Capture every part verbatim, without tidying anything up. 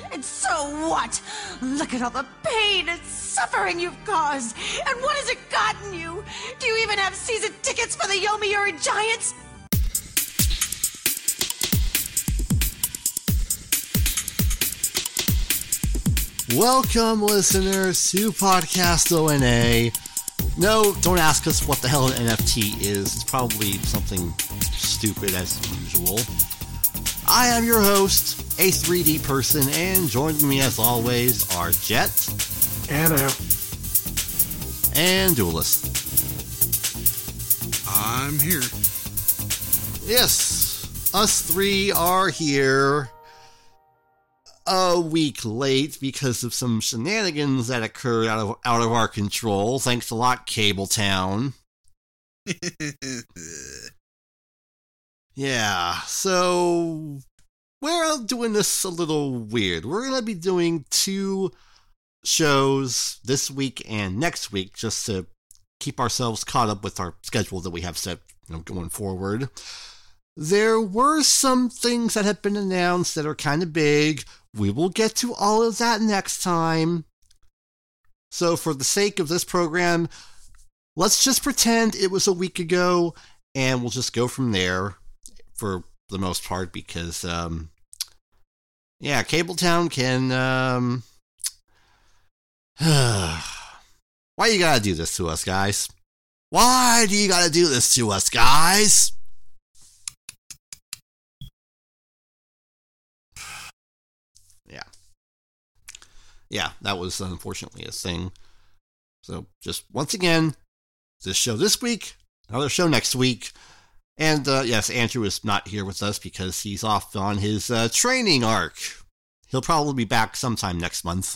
And so what? Look at all the pain and suffering you've caused. And what has it gotten you? Do you even have season tickets for the Yomiuri Giants? Welcome, listeners, to Podcast O N A. No, don't ask us what the hell an N F T is. It's probably something stupid as usual. I am your host, a three D person, and joining me as always are Jet. Hello. And Duelist. I'm here. Yes, us three are here. A week late because of some shenanigans that occurred out of out of our control. Thanks a lot, Cabletown. Yeah, so we're doing this a little weird. We're going to be doing two shows this week and next week just to keep ourselves caught up with our schedule that we have set, you know, going forward. There were some things that have been announced that are kind of big. We will get to all of that next time. So for the sake of this program, let's just pretend it was a week ago, and we'll just go from there for the most part, because, um, yeah, Cabletown can, um, why you gotta do this to us, guys? Why do you gotta do this to us, guys? Yeah. Yeah, that was unfortunately a thing. So, just once again, this show this week, another show next week. And, uh, yes, Andrew is not here with us because he's off on his uh, training arc. He'll probably be back sometime next month.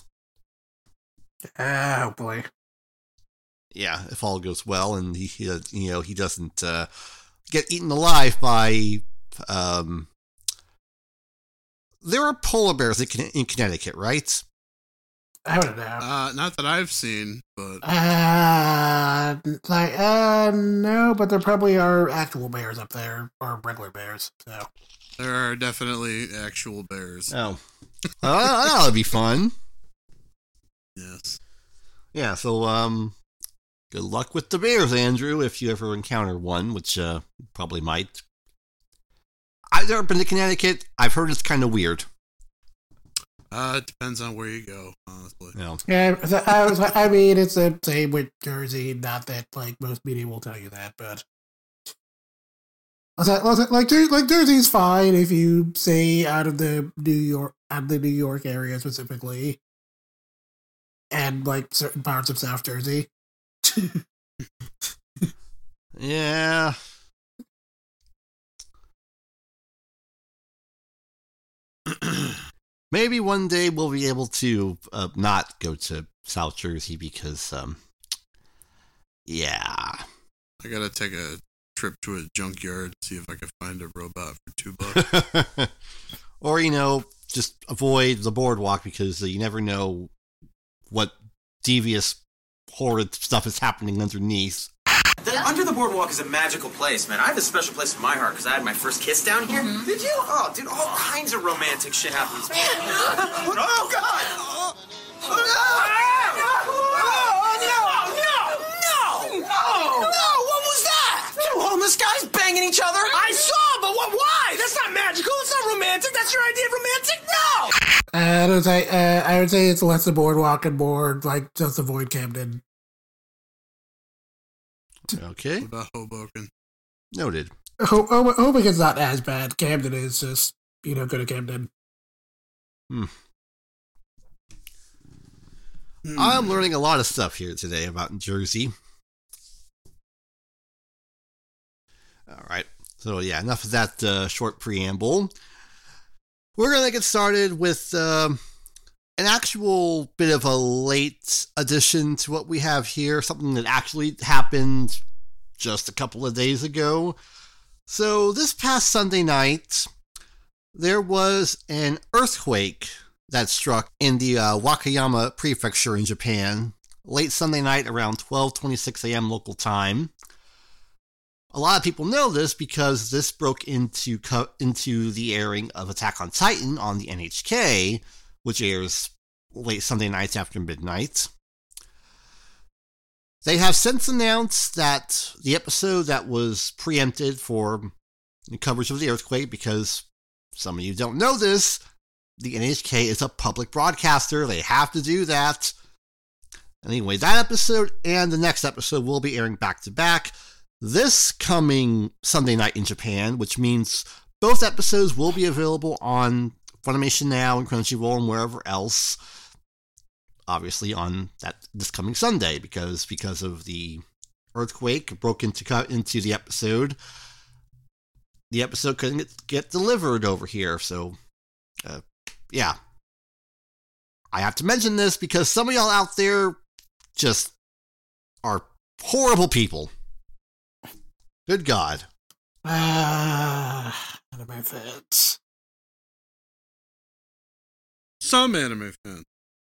Oh, boy. Yeah, if all goes well and he, he you know, he doesn't uh, get eaten alive by, um... there are polar bears in, in Connecticut, right? I don't know. Uh, not that I've seen, but Uh, like, uh, no, but there probably are actual bears up there, or regular bears, so. there are definitely actual bears. Oh. uh, that would be fun. Yes. Yeah, so, um, good luck with the bears, Andrew, if you ever encounter one, which, uh, probably might. I've never been to Connecticut. I've heard it's kind of weird. Uh, it depends on where you go, honestly. Yeah. Yeah, so I was, I mean, it's the same with Jersey, not that, like, most media will tell you that, but. Like, like, like Jersey's fine if you stay out of the New York, out of the New York area specifically. And, like, certain parts of South Jersey. Yeah. Maybe one day we'll be able to uh, not go to South Jersey because, um, yeah. I gotta take a trip to a junkyard to see if I can find a robot for two bucks. Or, you know, just avoid the boardwalk because you never know what devious, horrid stuff is happening underneath. The, under the boardwalk is a magical place, man. I have a special place in my heart because I had my first kiss down here. Mm-hmm. Did you? Oh, dude, all kinds of romantic shit happens. Oh, God! Oh, no! Oh, no! No! No! No! No! What was that? Two homeless guys banging each other? I saw, but what? Why? That's not magical. That's not romantic. That's your idea of romantic? No! Uh, I would say, uh, I would say it's less the boardwalk and more like just avoid Camden. Okay. What about Hoboken? Noted. Ho- Ho- Hoboken's not as bad. Camden is just, you know, go to Camden. Hmm. Hmm. I'm learning a lot of stuff here today about Jersey. All right. So, yeah, enough of that uh, short preamble. We're going to get started with um, an actual bit of a late addition to what we have here, something that actually happened just a couple of days ago. So this past Sunday night, there was an earthquake that struck in the uh, Wakayama Prefecture in Japan late Sunday night around twelve twenty-six a.m. local time. A lot of people know this because this broke into co- into the airing of Attack on Titan on the N H K, which airs late Sunday nights after midnight. They have since announced that the episode that was preempted for coverage of the earthquake, because some of you don't know this, the N H K is a public broadcaster. They have to do that. Anyway, that episode and the next episode will be airing back to back this coming Sunday night in Japan, which means both episodes will be available on Funimation Now and Crunchyroll and wherever else. Obviously on that this coming Sunday, because because of the earthquake broke into into the episode. The episode couldn't get, get delivered over here, so uh, yeah. I have to mention this because some of y'all out there just are horrible people. Good God. Ah, anime fans. Some anime fans.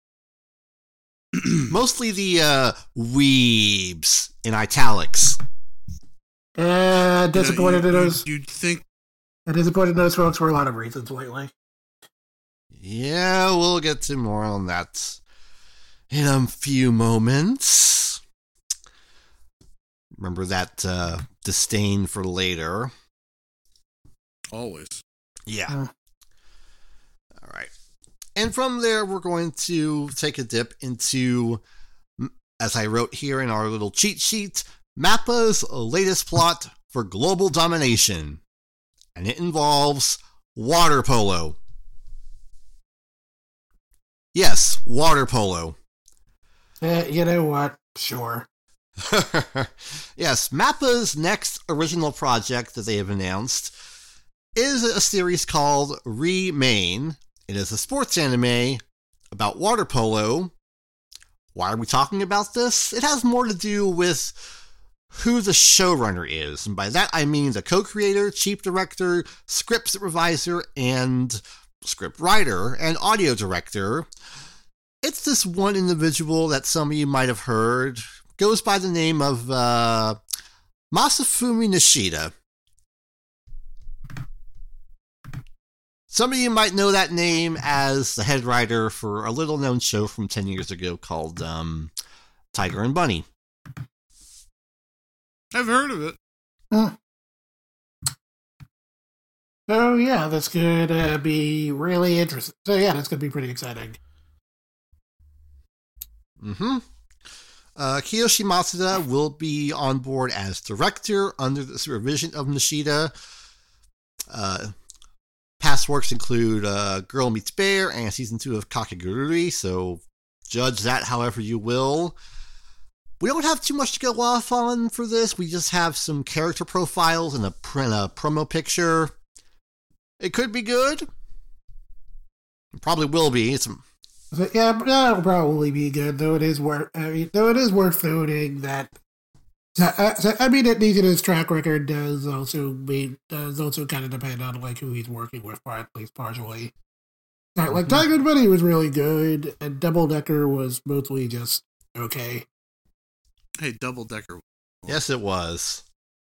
Mostly the uh, weebs in italics. Uh, disappointed you know, in you, those. You'd think. I'm disappointed in those folks for a lot of reasons lately. Yeah, we'll get to more on that in a few moments. Remember that uh, disdain for later. Always. Yeah. Uh. All right. And from there, we're going to take a dip into, as I wrote here in our little cheat sheet, MAPPA's latest plot for global domination. And it involves water polo. Yes, water polo. Uh, you know what? Sure. Yes, MAPPA's next original project that they have announced is a series called Remain. It is a sports anime about water polo. Why are we talking about this? It has more to do with who the showrunner is. And by that I mean the co-creator, chief director, script supervisor, and script writer, and audio director. It's this one individual that some of you might have heard. Goes by the name of uh, Masafumi Nishida. Some of you might know that name as the head writer for a little-known show from ten years ago called um, Tiger and Bunny. I've heard of it. Huh. So yeah, this could uh, be really interesting. So yeah, that's going to be pretty exciting. Mm-hmm. Uh, Kiyoshi Matsuda will be on board as director under the supervision of Nishida. Uh, past works include uh, Girl Meets Bear and season two of Kakegurui, so judge that however you will. We don't have too much to go off on for this. We just have some character profiles and a, and a promo picture. It could be good. It probably will be. It's So, yeah, that'll probably be good. Though it is worth. I mean, though it is worth noting that. So, uh, so, I mean, that Nishida's track record does also be does also kind of depend on like who he's working with, at least partially. Right, like Mm-hmm. Tiger and Bunny was really good, and Double Decker was mostly just okay. Hey, Double Decker. yes, it was.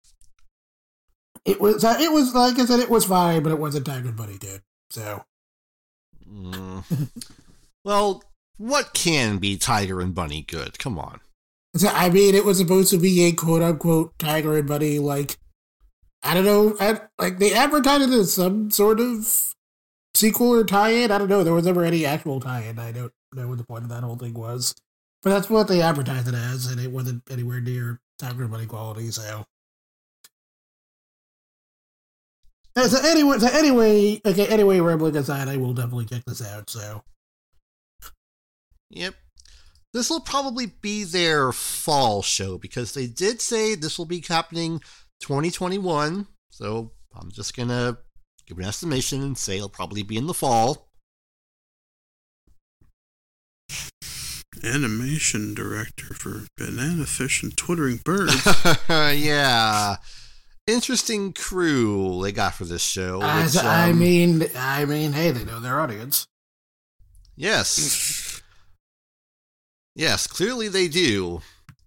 It was. Uh, it was like I said, it was fine, but it wasn't Tiger and Bunny good. So. Mm. Well, what can be Tiger and Bunny good? Come on. So, I mean, it was supposed to be a quote unquote Tiger and Bunny, like, I don't know, I, like they advertised it as some sort of sequel or tie in. I don't know. There was never any actual tie in. I don't know what the point of that whole thing was. But that's what they advertised it as, and it wasn't anywhere near Tiger and Bunny quality, so. Uh, So anyway, so anyway, okay, anyway, rambling aside, I will definitely check this out, so. Yep. This will probably be their fall show because they did say this will be happening twenty twenty-one. So I'm just going to give an estimation and say it'll probably be in the fall. Animation director for Banana Fish and Twittering Birds. Yeah. Interesting crew they got for this show. I, which, I um, mean, I mean, hey, they know their audience. Yes. Yes, clearly they do.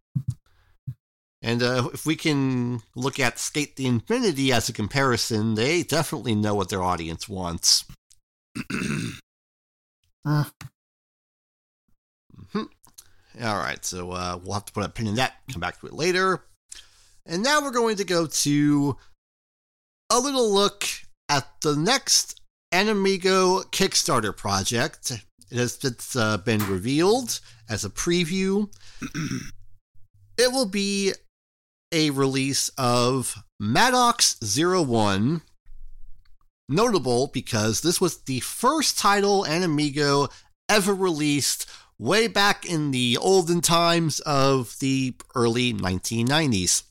And uh, if we can look at Skate the Infinity as a comparison, they definitely know what their audience wants. Uh. Mm-hmm. All right, so uh, we'll have to put a pin in that, come back to it later. And now we're going to go to a little look at the next Animigo Kickstarter project. It has it's, uh, been revealed as a preview. It will be a release of Maddox Zero One. Notable because this was the first title Animigo ever released way back in the olden times of the early nineteen nineties.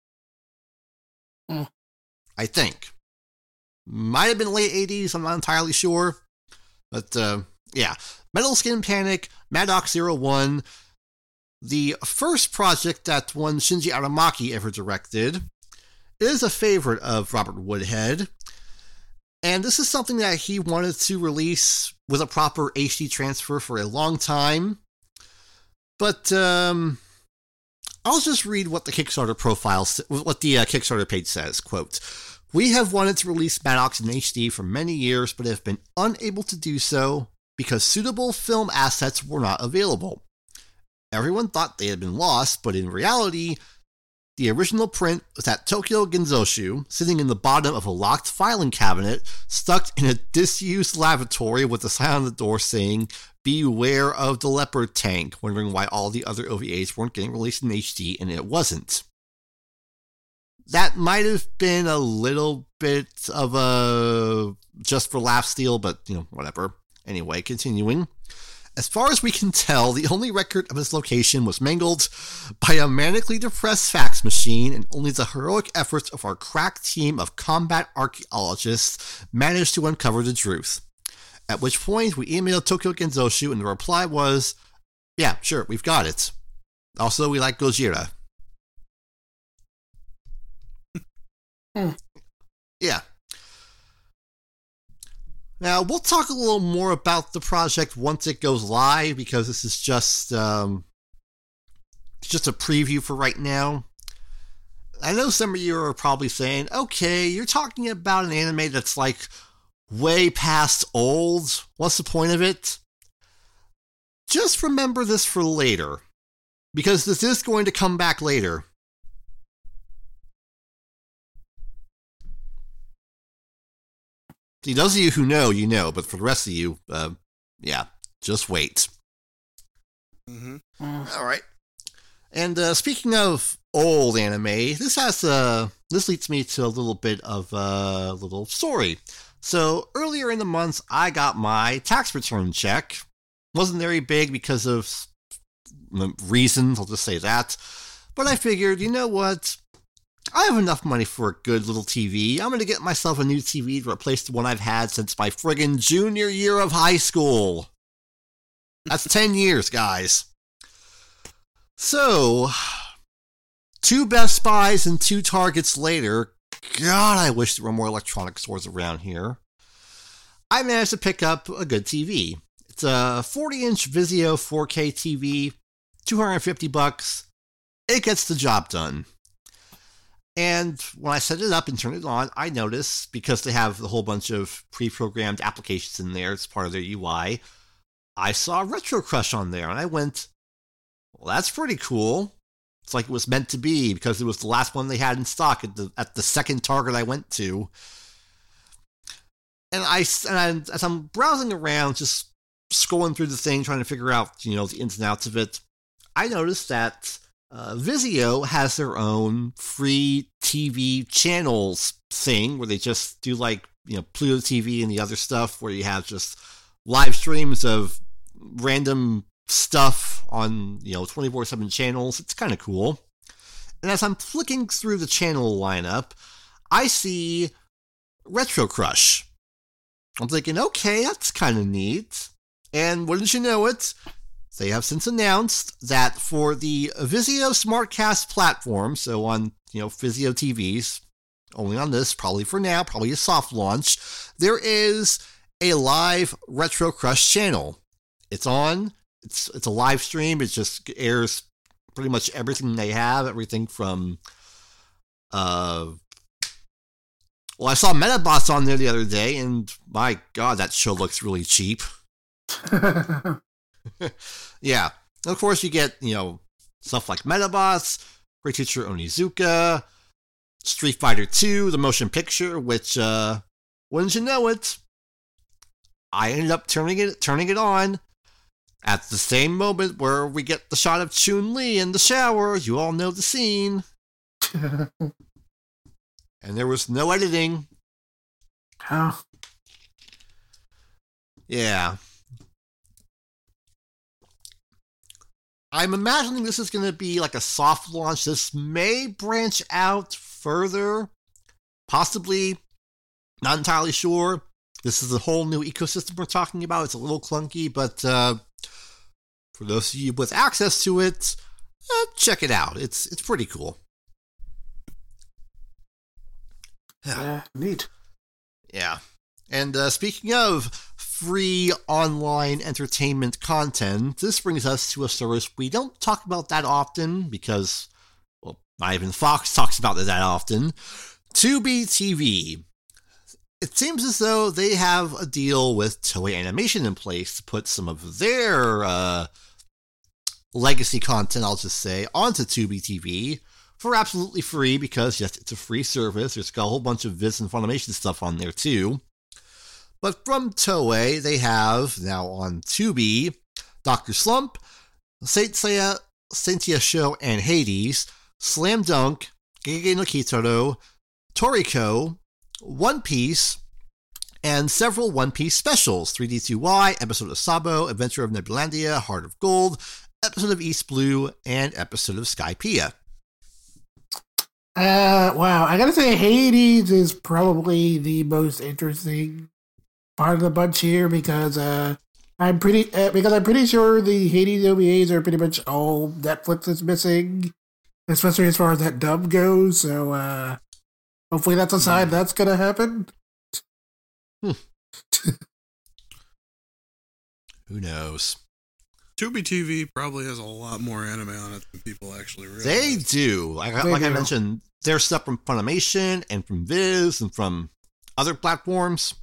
Mm. I think. Might have been late eighties, I'm not entirely sure. But, uh, yeah. Metal Skin Panic, Maddox Zero One, the first project that one Shinji Aramaki ever directed. It is a favorite of Robert Woodhead. And this is something that he wanted to release with a proper H D transfer for a long time. But, um... I'll just read what the Kickstarter profile, what the uh, Kickstarter page says. Quote, "We have wanted to release Maddox in H D for many years, but have been unable to do so because suitable film assets were not available. Everyone thought they had been lost, but in reality, the original print was at Tokyo Genzoshu, sitting in the bottom of a locked filing cabinet, stuck in a disused lavatory with a sign on the door saying, 'Beware of the leopard tank,' wondering why all the other O V As weren't getting released in H D, and it wasn't." That might have been a little bit of a just for laughs deal, but, you know, whatever. Anyway, continuing. "As far as we can tell, the only record of its location was mangled by a manically depressed fax machine, and only the heroic efforts of our crack team of combat archaeologists managed to uncover the truth. At which point, we emailed Tokyo Genzoshu, and the reply was, 'Yeah, sure, we've got it. Also, we like Gojira.'" Hmm. Yeah. Now, we'll talk a little more about the project once it goes live, because this is just um, just a preview for right now. I know some of you are probably saying, okay, you're talking about an anime that's like way past old. What's the point of it? Just remember this for later, because this is going to come back later. See, those of you who know, you know, but for the rest of you, uh, yeah, just wait. Mm-hmm. Uh. All right. And uh, speaking of old anime, this has uh, this leads me to a little bit of a uh, little story. So earlier in the month, I got my tax return check. Wasn't very big because of reasons, I'll just say that. But I figured, you know what? I have enough money for a good little T V. I'm going to get myself a new T V to replace the one I've had since my friggin' junior year of high school. That's ten years, guys. So, two Best Buys and two Targets later, God, I wish there were more electronic stores around here. I managed to pick up a good T V. It's a forty-inch Vizio four K T V, two hundred fifty bucks. It gets the job done. And when I set it up and turn it on, I noticed, because they have a whole bunch of pre-programmed applications in there, it's part of their U I, I saw Retro Crush on there, and I went, well, that's pretty cool. It's like it was meant to be, because it was the last one they had in stock at the at the second Target I went to. And I, and I, as I'm browsing around, just scrolling through the thing, trying to figure out, you know, the ins and outs of it, I noticed that Uh, Vizio has their own free T V channels thing where they just do, like, you know, Pluto T V and the other stuff where you have just live streams of random stuff on, you know, twenty-four seven channels. It's kind of cool. And as I'm flicking through the channel lineup, I see Retro Crush. I'm thinking, okay, that's kind of neat. And wouldn't you know it, they have since announced that for the Vizio SmartCast platform, so on, you know, Vizio T Vs, only on this, probably for now, probably a soft launch, there is a live Retro Crush channel. It's on, it's it's a live stream, it just airs pretty much everything they have, everything from, uh, well, I saw Metabots on there the other day, and my god, that show looks really cheap. Yeah. And of course, you get, you know, stuff like Metabots, Great Teacher Onizuka, Street Fighter two, the motion picture, which, uh, wouldn't you know it, I ended up turning it turning it on at the same moment where we get the shot of Chun-Li in the shower. You all know the scene. And there was no editing. Oh. Yeah. I'm imagining this is going to be like a soft launch. This may branch out further. Possibly. Not entirely sure. This is a whole new ecosystem we're talking about. It's a little clunky, but uh, for those of you with access to it, uh, check it out. It's it's pretty cool. Yeah, neat. Yeah. And uh, speaking of free online entertainment content, this brings us to a service we don't talk about that often because, well, not even Fox talks about it that often. Tubi T V. It seems as though they have a deal with Toei Animation in place to put some of their uh, legacy content, I'll just say, onto Tubi T V for absolutely free because, yes, it's a free service. There's got a whole bunch of Viz and Funimation stuff on there, too. But from Toei, they have, now on Tubi, Doctor Slump, Saint Seiya, Sentia Show and Hades, Slam Dunk, Gege no Kitaro, Toriko, One Piece, and several One Piece specials. three D two Y, episode of Sabo, Adventure of Nebulandia, Heart of Gold, episode of East Blue, and episode of Skypiea. Uh, wow. I gotta say, Hades is probably the most interesting part of the bunch here because uh, I'm pretty uh, because I'm pretty sure the Hades O V As are pretty much all Netflix is missing, especially as far as that dub goes. So uh, hopefully that's a sign that's gonna happen. Hmm. Who knows? Tubi T V probably has a lot more anime on it than people actually realize. They do. Like, They like I do. mentioned, there's stuff from Funimation and from Viz and from other platforms.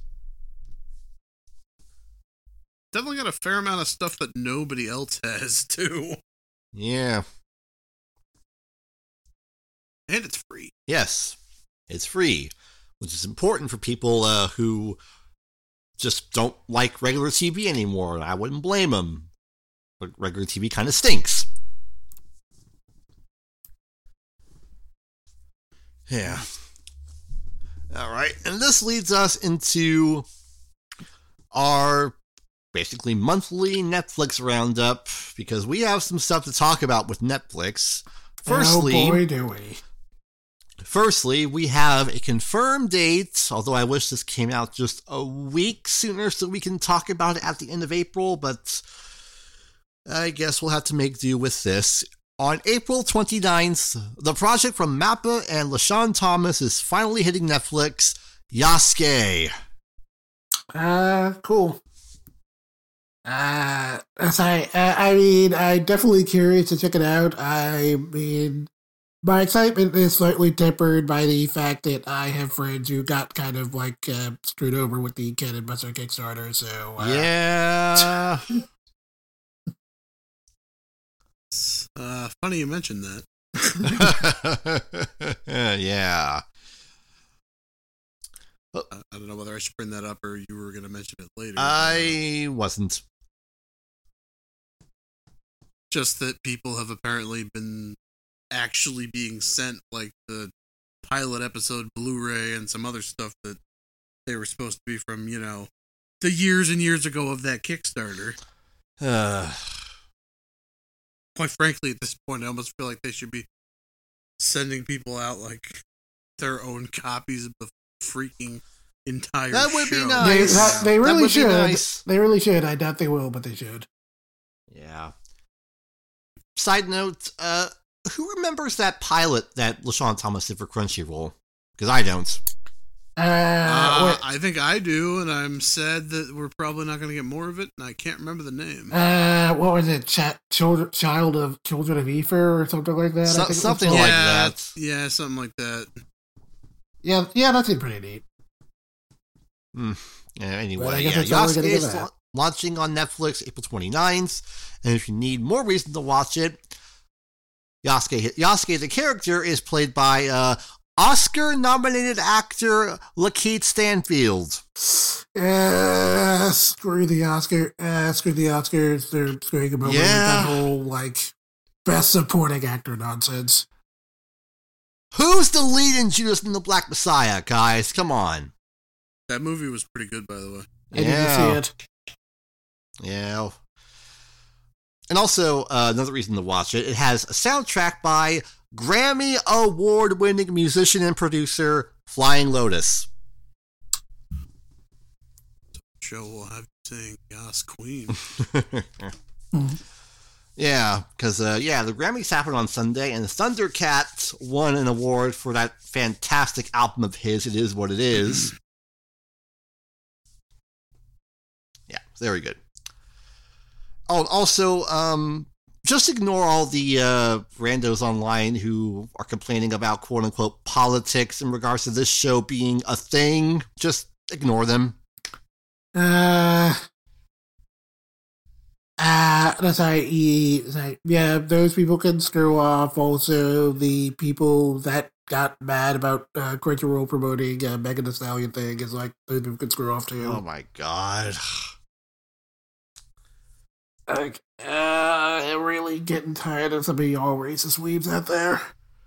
Definitely got a fair amount of stuff that nobody else has, too. Yeah. And it's free. Yes. It's free, which is important for people uh, who just don't like regular T V anymore. I wouldn't blame them. But regular T V kind of stinks. Yeah. All right. And this leads us into our basically monthly Netflix roundup because we have some stuff to talk about with Netflix. Firstly, oh boy, do we. Firstly, we have a confirmed date, although I wish this came out just a week sooner so we can talk about it at the end of April, but I guess we'll have to make do with this. On April twenty-ninth, the project from Mappa and LaShawn Thomas is finally hitting Netflix, Yasuke. Uh, cool. Uh, as I, uh, I mean, I'm definitely curious to check it out. I mean, my excitement is slightly tempered by the fact that I have friends who got kind of like uh, screwed over with the Cannon Buster Kickstarter. So uh, Yeah. Uh, funny you mentioned that. Yeah. I, I don't know whether I should bring that up or you were going to mention it later. I wasn't. Just that people have apparently been actually being sent like the pilot episode Blu-ray and some other stuff that they were supposed to be from, you know, the years and years ago of that Kickstarter. Uh, Quite frankly, at this point, I almost feel like they should be sending people out like their own copies of the freaking entire That would be show. nice. they, Nice. that- they That really would be should. nice. They really should. I doubt they will, but they should. yeah. Side note, uh, who remembers that pilot that LaShawn Thomas did for Crunchyroll? Because I don't. Uh, Uh, what- I think I do, and I'm sad that we're probably not going to get more of it, and I can't remember the name. Uh, what was it? Ch- Child, Child of Children of Aether or something like that. I So- think it was something called. like yeah, that. Yeah, something like that. Yeah, yeah, that seemed pretty neat. Hmm. Yeah, anyway, But I guess yeah, that's all we're gonna Yasuke give is, that. launching on Netflix April twenty-ninth. And if you need more reason to watch it, Yasuke, Yasuke the character, is played by uh, Oscar-nominated actor Lakeith Stanfield. Uh, screw the Oscar. Uh, screw the Oscars. They're screwing him over with Yeah. that whole, like, best supporting actor nonsense. Who's the lead in Judas and the Black Messiah, guys? Come on. That movie was pretty good, by the way. I didn't see it. Yeah. And also, uh, another reason to watch it, it has a soundtrack by Grammy Award-winning musician and producer Flying Lotus. Show will have you saying, Yas Queen. Yeah, because, uh, yeah, the Grammys happened on Sunday, and Thundercats won an award for that fantastic album of his, It Is What It Is. Yeah, very good. Oh, also, um, just ignore all the uh, randos online who are complaining about quote-unquote politics in regards to this show being a thing. Just ignore them. Uh, uh, that's right. E- sorry. Yeah, those people can screw off. Also, the people that got mad about uh, Crunchyroll promoting uh, Megan Thee Stallion thing is like, those people can screw off too. Oh my god. Like, uh, I'm really getting tired of some of y'all racist weebs out there.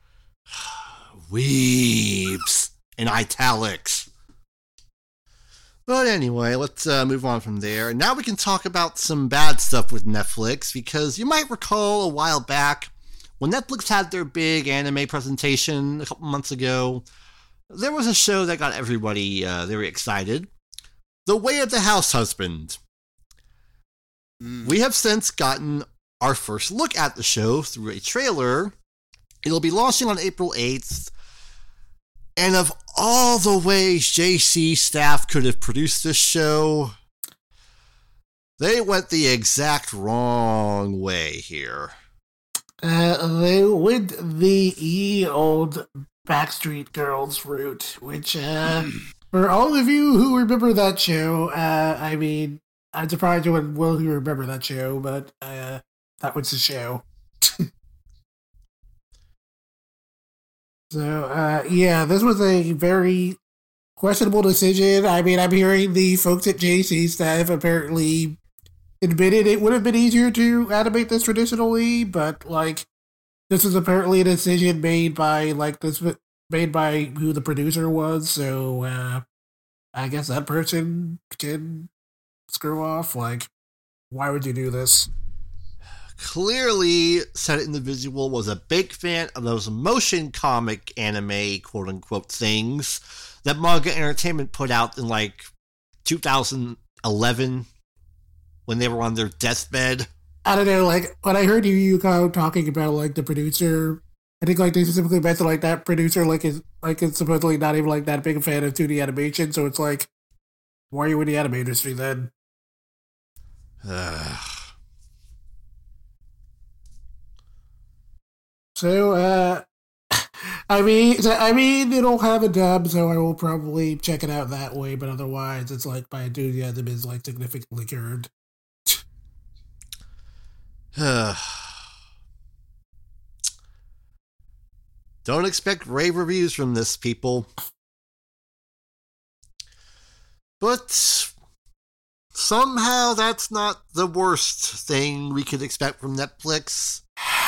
Weebs in italics. But anyway, let's uh, move on from there. Now we can talk about some bad stuff with Netflix, because you might recall a while back when Netflix had their big anime presentation a couple months ago, there was a show that got everybody uh, very excited. The Way of the House Husband. Mm. We have since gotten our first look at the show through a trailer. It'll be launching on April eighth. And of all the ways J C staff could have produced this show, they went the exact wrong way here. Uh, they went the ye old Backstreet Girls route, which, uh, for all of you who remember that show, uh, I mean, I'm surprised you would will you remember that show, but, uh, that was the show. So, uh, yeah, this was a very questionable decision. I mean, I'm hearing the folks at J C staff apparently admitted it would have been easier to animate this traditionally, but, like, this is apparently a decision made by, like, this made by who the producer was, so, uh, I guess that person can screw off. Like, why would you do this? Clearly, said individual was a big fan of those motion comic anime, quote-unquote, things that Manga Entertainment put out in, like, two thousand eleven when they were on their deathbed. I don't know, like, when I heard you, Yuko, talking about, like, the producer, I think, like, they specifically mentioned, like, that producer, like, is, like, is supposedly not even, like, that big a fan of two D animation, so it's like, why are you in the anime industry, then? So, uh, I mean, so, I mean, it'll have a dub, so I will probably check it out that way, but otherwise, it's like, my enthusiasm is, like, significantly curbed. Don't expect rave reviews from this, people. But somehow that's not the worst thing we could expect from Netflix.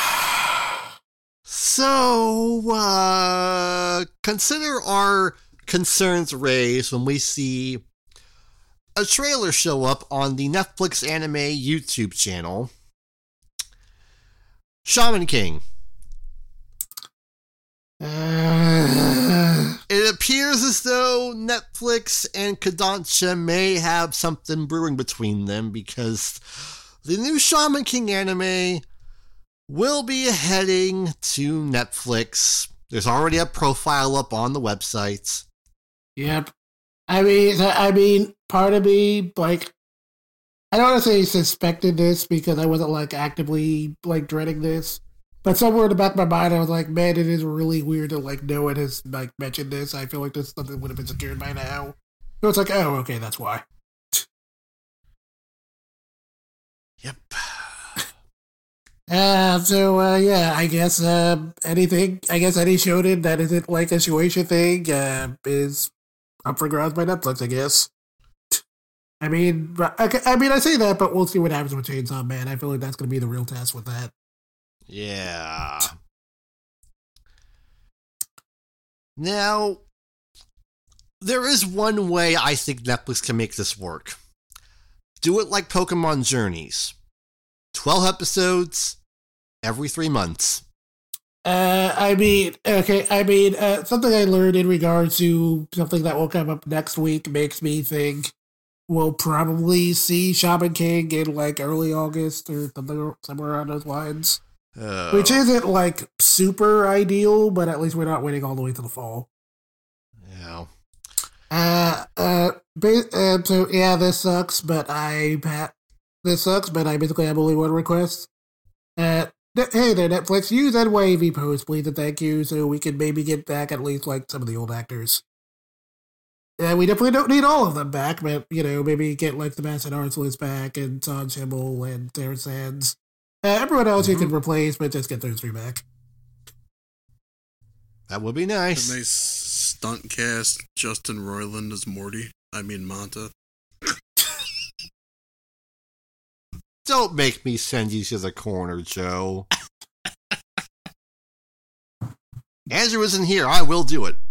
So, uh, consider our concerns raised when we see a trailer show up on the Netflix Anime YouTube channel. Shaman King. Uh, It appears as though Netflix and Kodansha may have something brewing between them, because the new Shaman King anime will be heading to Netflix. There's already a profile up on the website. Yep. I mean, I mean, part of me, like, I don't want to say suspected this because I wasn't, like, actively, like, dreading this. But somewhere in the back of my mind, I was like, man, it is really weird that, like, no one has, like, mentioned this. I feel like this something would have been secured by now. So it's like, oh, okay, that's why. Uh, so, uh, yeah, I guess, uh, anything, I guess any shonen that isn't like a Shueisha thing, uh, is up for grabs by Netflix, I guess. I mean, but, okay, I mean, I say that, but we'll see what happens with Chainsaw Man. I feel like that's going to be the real test with that. Yeah. Now, there is one way I think Netflix can make this work. Do it like Pokemon Journeys. twelve episodes every three months. Uh, I mean, okay, I mean, uh, something I learned in regards to something that will come up next week makes me think we'll probably see Shaman King in like early August or something, somewhere around those lines. Oh. Which isn't like super ideal, but at least we're not waiting all the way to the fall. Yeah. Uh, uh, ba- uh so yeah, this sucks, but I, ha- this sucks, but I basically have only one request. Uh, Hey there, Netflix, use N Y A V post, please, and thank you, so we can maybe get back at least, like, some of the old actors. Yeah, we definitely don't need all of them back, but, you know, maybe get, like, Sebastian Arcelus back, and Son Schimmel, and Sarah Sands. Uh, everyone else mm-hmm. you can replace, but just get those three back. That would be nice. A nice stunt cast, Justin Roiland as Morty. I mean, Manta. Don't make me send you to the corner, Joe. Andrew isn't here. I will do it.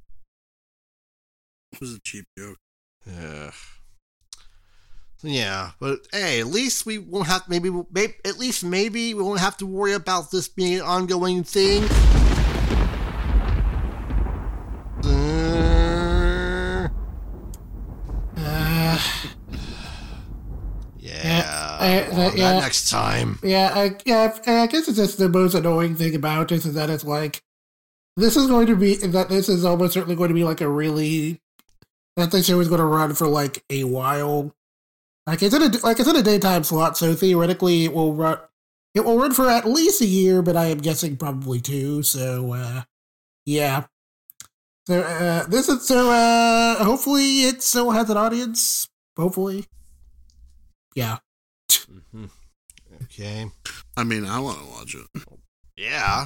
It was a cheap joke. Yeah. Yeah, but hey, at least we won't have maybe, maybe at least maybe we won't have to worry about this being an ongoing thing. Uh, uh, yeah, I, I, well, yeah, that next time. Yeah, I, yeah. I guess it's just the most annoying thing about this is that it's like this is going to be that this is almost certainly going to be like a really that the show is going to run for like a while. Like it's in a like it's in a daytime slot, so theoretically it will run. It will run for at least a year, but I am guessing probably two. So, uh, yeah. So uh, this is so. Uh, hopefully, it still has an audience. Hopefully, yeah. Mm-hmm. Okay. I mean, I want to watch it. Yeah.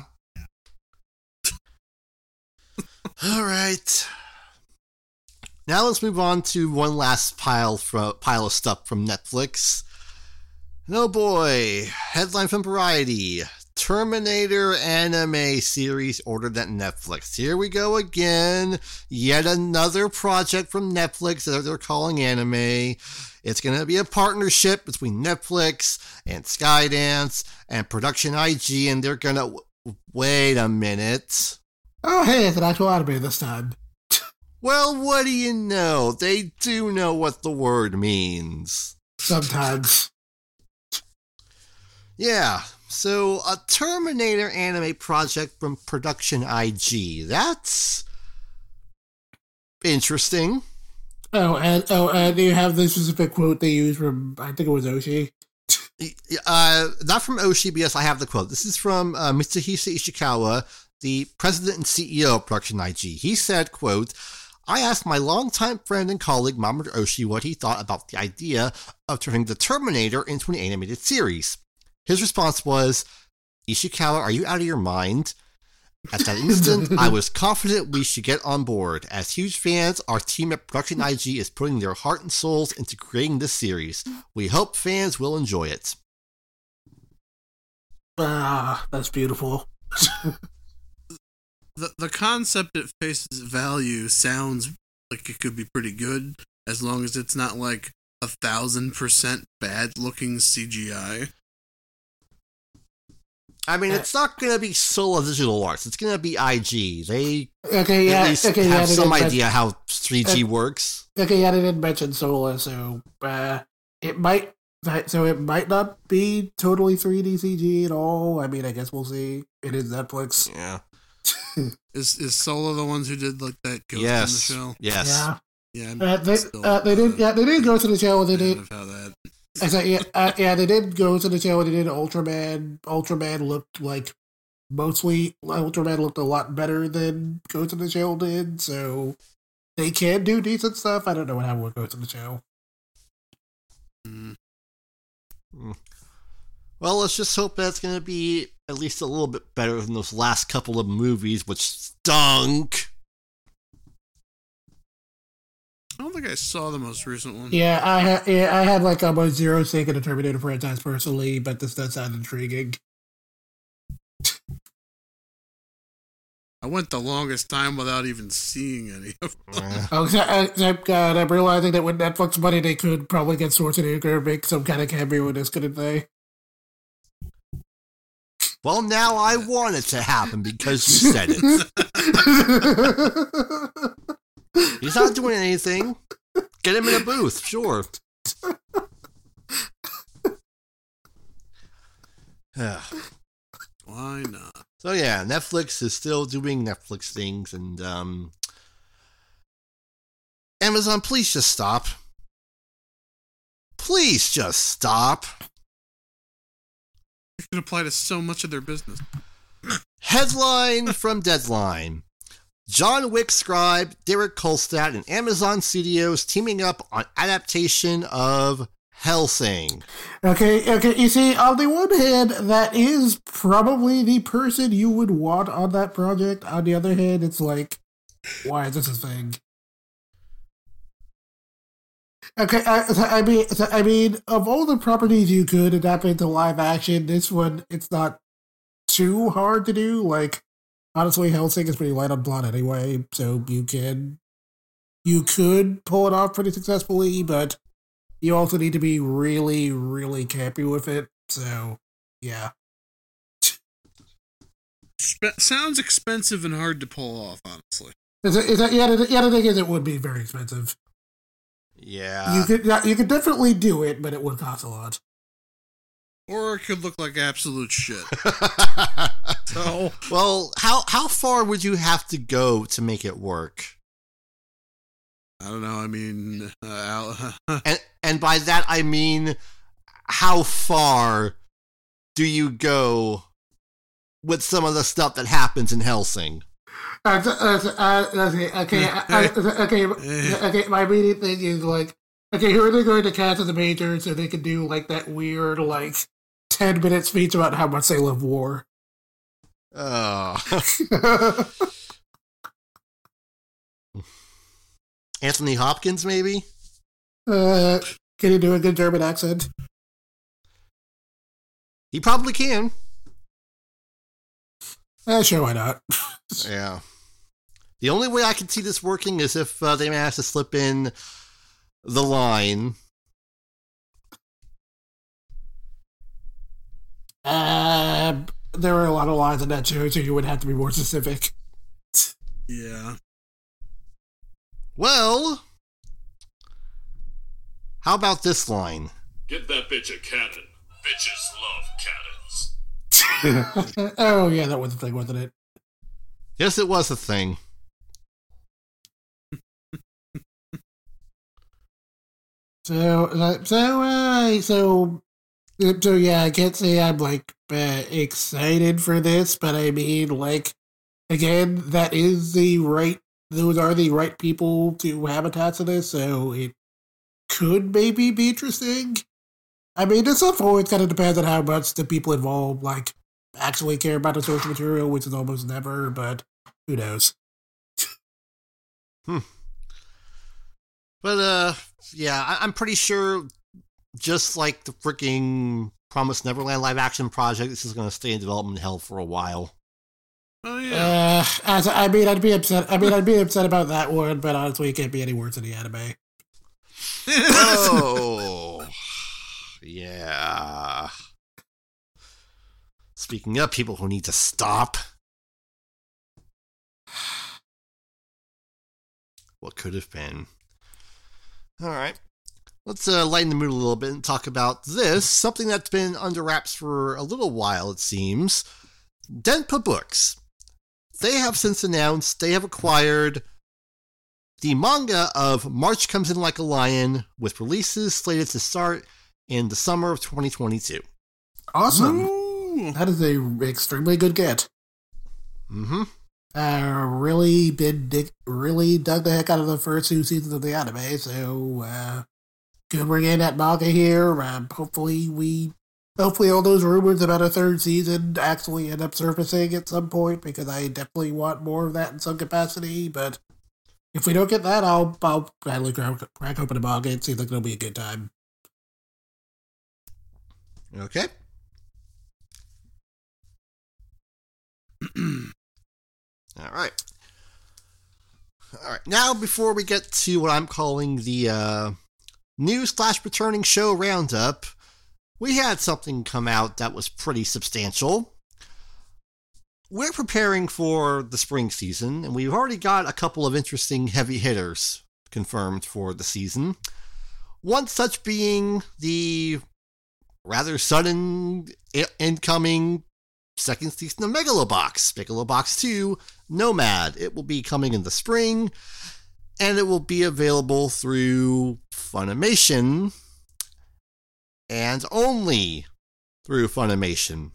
All right. Now let's move on to one last pile fro- pile of stuff from Netflix. Oh boy, headline from Variety. Terminator anime series ordered at Netflix. Here we go again. Yet another project from Netflix that they're calling anime. It's going to be a partnership between Netflix and Skydance and Production I G, and they're going to... Wait a minute. Oh, hey, it's an actual anime this time. Well, what do you know? They do know what the word means. Sometimes. Yeah, so a Terminator anime project from Production I G. That's interesting. Oh, and oh, and you have the specific quote they used from, I think it was Oshi. Uh, not from Oshi, but yes, I have the quote. This is from uh, Mitsuhisa Ishikawa, the president and C E O of Production I G. He said, quote, I asked my longtime friend and colleague Mamoru Oshii what he thought about the idea of turning the Terminator into an animated series. His response was, Ishikawa, are you out of your mind? At that instant, I was confident we should get on board. As huge fans, our team at Production I G is putting their heart and souls into creating this series. We hope fans will enjoy it. Ah, that's beautiful. the the concept at face value sounds like it could be pretty good, as long as it's not like a thousand percent bad looking C G I. I mean, it's not going to be Sola Digital Arts. It's going to be I G. They okay, yeah, at least okay, have yeah, some did, idea how three G uh, works. Okay, yeah, they didn't mention Sola, so uh, it might so it might not be totally three D C G at all. I mean, I guess we'll see. It is Netflix. Yeah. is is Sola the ones who did like that Ghost yes. in the Shell? Yes. Yeah. Yeah. Uh, they uh, they did yeah they did go to the show and they did. How that. I said yeah uh, yeah they did go to the show and they did Ultraman. Ultraman looked like. Mostly, Ultraman looked a lot better than Ghost in the Shell did, so they can do decent stuff. I don't know what happened with Ghost in the Shell. Mm. Well, let's just hope that's going to be at least a little bit better than those last couple of movies, which stunk. I don't think I saw the most recent one. Yeah, I ha- yeah, I had like almost zero stake in the Terminator franchise personally, but this does sound intriguing. I went the longest time without even seeing any of them. Eh. Oh, thank God, I'm realizing that with Netflix money, they could probably get Schwarzenegger and make some kind of cameo in this, couldn't they? Well, now I want it to happen because you said it. He's not doing anything. Get him in a booth, sure. Why not? So yeah, Netflix is still doing Netflix things, and um, Amazon, please just stop. Please just stop. It could apply to so much of their business. Headline from Deadline. John Wick scribe Derek Kolstad and Amazon Studios teaming up on adaptation of Hellsing. Okay, okay, you see, on the one hand, that is probably the person you would want on that project. On the other hand, it's like, why is this a thing? Okay, I, I mean, I mean, of all the properties you could adapt into live action, this one, it's not too hard to do. Like, honestly, Hellsing is pretty light on plot anyway, so you can, you could pull it off pretty successfully, but you also need to be really, really campy with it. So, yeah. Spe- sounds expensive and hard to pull off, honestly. Is it, is that, yeah, the, yeah, the thing is, it would be very expensive. Yeah. You could, yeah, you could definitely do it, but it would cost a lot. Or it could look like absolute shit. So, well, how how far would you have to go to make it work? I don't know. I mean, uh, Al- And and by that I mean, how far do you go with some of the stuff that happens in Hellsing? Uh, uh, uh, okay, okay, uh, okay, okay. My immediate thing is like, okay, who are they going to cast as a major so they can do like that weird like ten minute speech about how much they love war? Oh. Anthony Hopkins, maybe? uh, can you do a good German accent? He probably can. Uh, sure, why not? Yeah. The only way I can see this working is if uh, they manage to slip in the line. Uh, there are a lot of lines in that show, so you would have to be more specific. yeah. Well, how about this line? Get that bitch a cannon. Bitches love cannons. Oh, yeah, that was the thing, wasn't it? Yes, it was a thing. So, uh, so, uh, so, so, yeah, I can't say I'm, like, uh, excited for this, but I mean, like, again, that is the right, those are the right people to have attached to this, so it could maybe be interesting. I mean, this stuff always kind of depends on how much the people involved, like, actually care about the source material, which is almost never, but who knows. Hmm. But, uh, yeah, I- I'm pretty sure, just like the freaking Promised Neverland live action project, this is going to stay in development hell for a while. Oh yeah. Uh, as, I mean, I'd be upset. I mean, I'd be upset about that one, but honestly, it can't be any worse than the anime. Oh, yeah. Speaking of people who need to stop, what could have been? All right. Let's uh, lighten the mood a little bit and talk about this, something that's been under wraps for a little while, it seems. Denpa Books. They have since announced they have acquired the manga of March Comes In Like a Lion, with releases slated to start in the summer of twenty twenty-two. Awesome. Ooh. That is a extremely good get. Mm-hmm. Uh, really been dig- really dug the heck out of the first two seasons of the anime, so uh, good bring in that manga here. Um, hopefully we hopefully all those rumors about a third season actually end up surfacing at some point, because I definitely want more of that in some capacity. But if we don't get that, I'll I'll gladly crack, crack open a manga. It seems like it'll be a good time. Okay. All right. All right. Now, before we get to what I'm calling the uh, new slash returning show roundup, we had something come out that was pretty substantial. We're preparing for the spring season, and we've already got a couple of interesting heavy hitters confirmed for the season. One such being the rather sudden I- incoming second season of Megalobox, Megalobox two, Nomad. It will be coming in the spring, and it will be available through Funimation, and only through Funimation.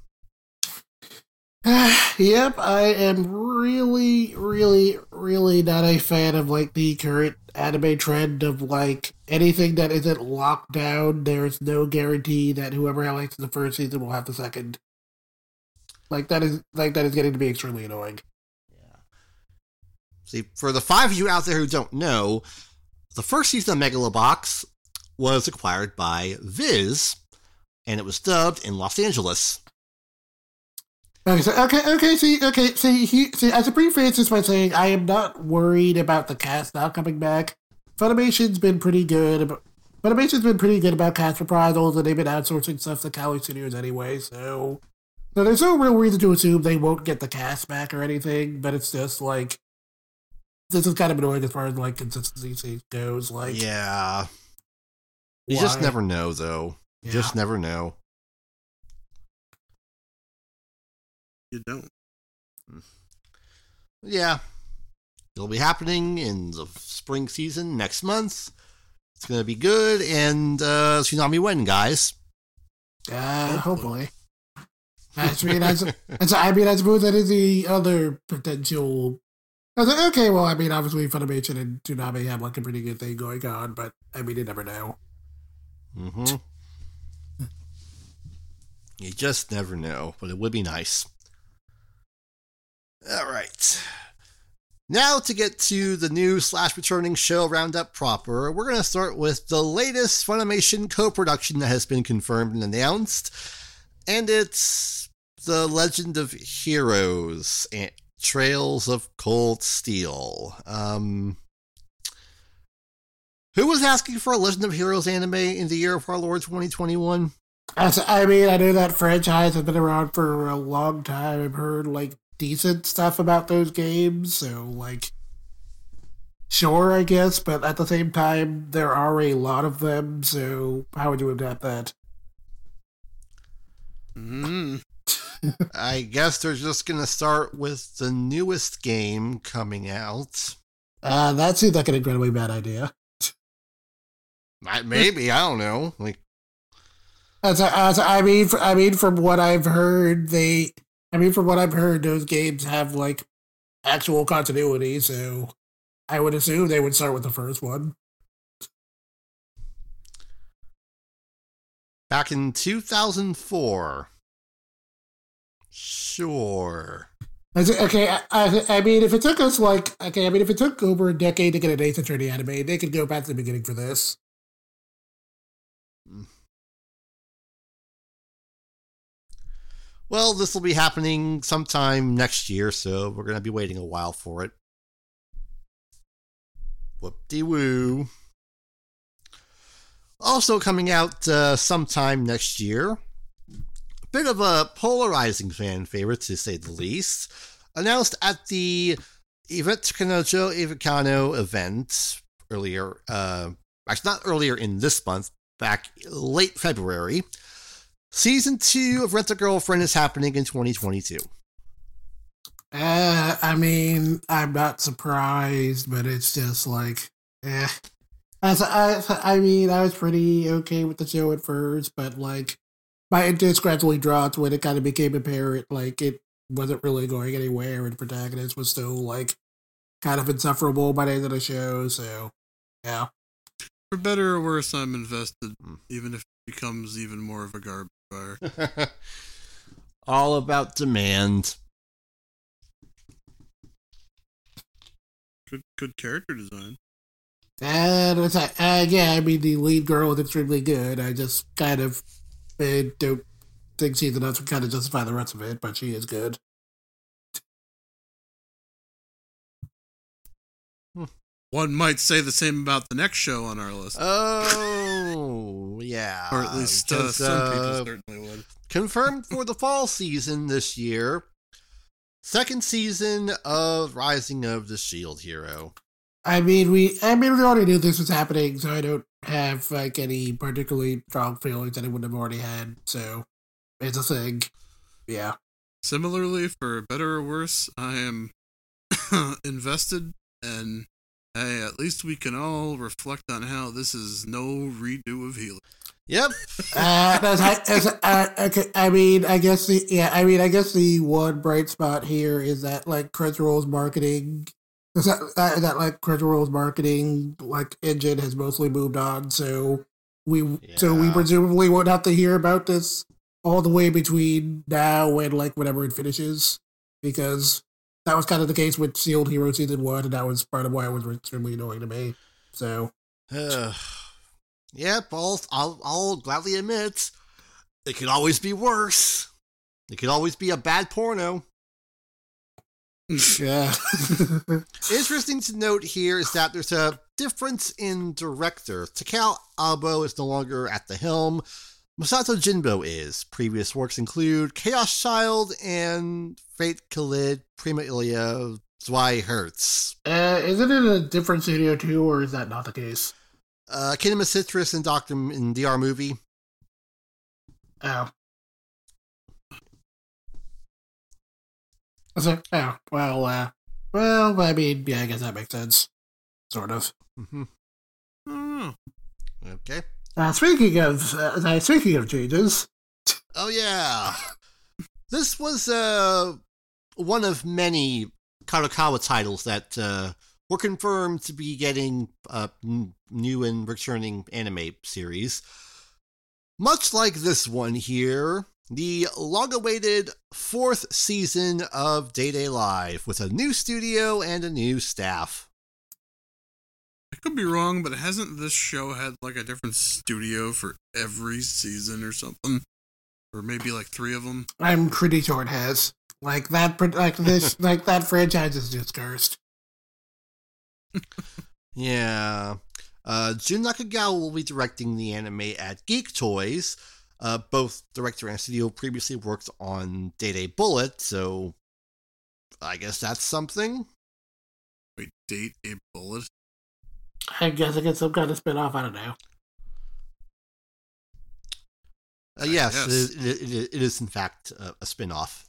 Yep, I am really, really, really not a fan of, like, the current anime trend of, like, anything that isn't locked down, there's no guarantee that whoever likes the first season will have the second. Like, that is, like, that is getting to be extremely annoying. Yeah. See, for the five of you out there who don't know, the first season of Megalobox was acquired by Viz, and it was dubbed in Los Angeles. Okay, so, okay, okay, see, okay, see, he, see, as a preface this by saying, I am not worried about the cast not coming back. Funimation's been pretty good about, Funimation's been pretty good about cast reprisals, and they've been outsourcing stuff to Cali Studios anyway, so, so there's no real reason to assume they won't get the cast back or anything, but it's just, like, this is kind of annoying as far as, like, consistency goes, like... Yeah. You why? just never know, though. You Yeah. just never know. You don't. Yeah. It'll be happening in the spring season next month. It's going to be good, and uh, Tsunami Wen, guys. Uh, hopefully. I mean, I, I mean, I suppose that is the other potential. I was like, okay, well, I mean, obviously, Funimation and Tsunami have like a pretty good thing going on, but I mean, you never know. Mm-hmm. You just never know, but it would be nice. All right. Now to get to the new slash returning show roundup proper, we're going to start with the latest Funimation co-production that has been confirmed and announced, and it's The Legend of Heroes and Trails of Cold Steel. Um, who was asking for a Legend of Heroes anime in the year of our Lord twenty twenty-one? As, I mean, I know that franchise has been around for a long time. I've heard like decent stuff about those games, so like, sure, I guess, but at the same time, there are a lot of them, so how would you adapt that? Mm-hmm. I guess they're just going to start with the newest game coming out. Uh, that seems like an incredibly bad idea. Maybe, I don't know. Like, As I, as I mean, I mean, from what I've heard, they, I mean, from what I've heard, those games have like actual continuity, so I would assume they would start with the first one. back in two thousand four. Sure. As, okay, I, I, I mean, if it took us like, okay, I mean, if it took over a decade to get an Ace Attorney anime, they could go back to the beginning for this. Well, this will be happening sometime next year, so we're going to be waiting a while for it. Whoop-de-woo. Also coming out uh, sometime next year, a bit of a polarizing fan favorite, to say the least, announced at the Event Kanojo Evicano event earlier, uh, actually not earlier in this month, back late February. Season two of Rent a Girlfriend is happening in twenty twenty-two. Uh, I mean, I'm not surprised, but it's just like, eh. As I, I mean, I was pretty okay with the show at first, but like, my interest gradually dropped when it kind of became apparent, like, it wasn't really going anywhere, and the protagonist was still, like, kind of insufferable by the end of the show, so, yeah. For better or worse, I'm invested, even if it becomes even more of a garbage fire. All about demand. Good, good character design. And it's like, uh, yeah, I mean, the lead girl is extremely good. I just kind of uh, don't think she's enough to kind of justify the rest of it, but she is good. One might say the same about the next show on our list. Oh, yeah. Or at least uh, Because, some uh, people certainly would. Confirmed for the fall season this year. Second season of Rising of the Shield Hero. I mean, we, I mean, we already knew this was happening, so I don't have like any particularly strong feelings that it would have already had. So it's a thing. Yeah. Similarly, for better or worse, I am invested, and hey, at least we can all reflect on how this is no redo of Healer. Yep. uh, as I, as, uh, okay, I mean, I guess the yeah, I mean, I guess the one bright spot here is that like Crunchyroll's marketing, is that uh, that like Crunchyroll's marketing like engine has mostly moved on, so we yeah. so we presumably won't have to hear about this all the way between now and like whenever it finishes, because that was kind of the case with Shield Hero season one, and that was part of why it was extremely annoying to me. So. Yep, I'll, I'll, I'll gladly admit, it could always be worse. It could always be a bad porno. Yeah. Interesting to note here is that there's a difference in director. Takao Albo is no longer at the helm. Masato Jinbo is. Previous works include Chaos Child and Fate Khalid, Prima Ilia, Zwei Hertz. Uh, isn't it a different studio too, or is that not the case? Uh, Kinema Citrus and Doctor in D R Movie. Oh. So, oh, well, uh, well, I mean, yeah, I guess that makes sense. Sort of. Mm-hmm. Oh. Okay. Uh, speaking of, uh, speaking of changes. Oh, yeah. This was, uh, one of many Kadokawa titles that, uh, were confirmed to be getting a new and returning anime series. Much like this one here, the long-awaited fourth season of Day Day Live with a new studio and a new staff. I could be wrong, but hasn't this show had like a different studio for every season or something? Or maybe like three of them? I'm pretty sure it has. Like that, like this, like that franchise is just cursed. Yeah. Uh, Jun Nakagawa will be directing the anime at Geek Toys. Uh, both director and studio previously worked on Day Day Bullet, so I guess that's something. Wait, Date a Bullet? I guess it gets some kind of spin-off, I don't know. Uh, yes, yes. It, it, it, it is in fact a, a spin-off.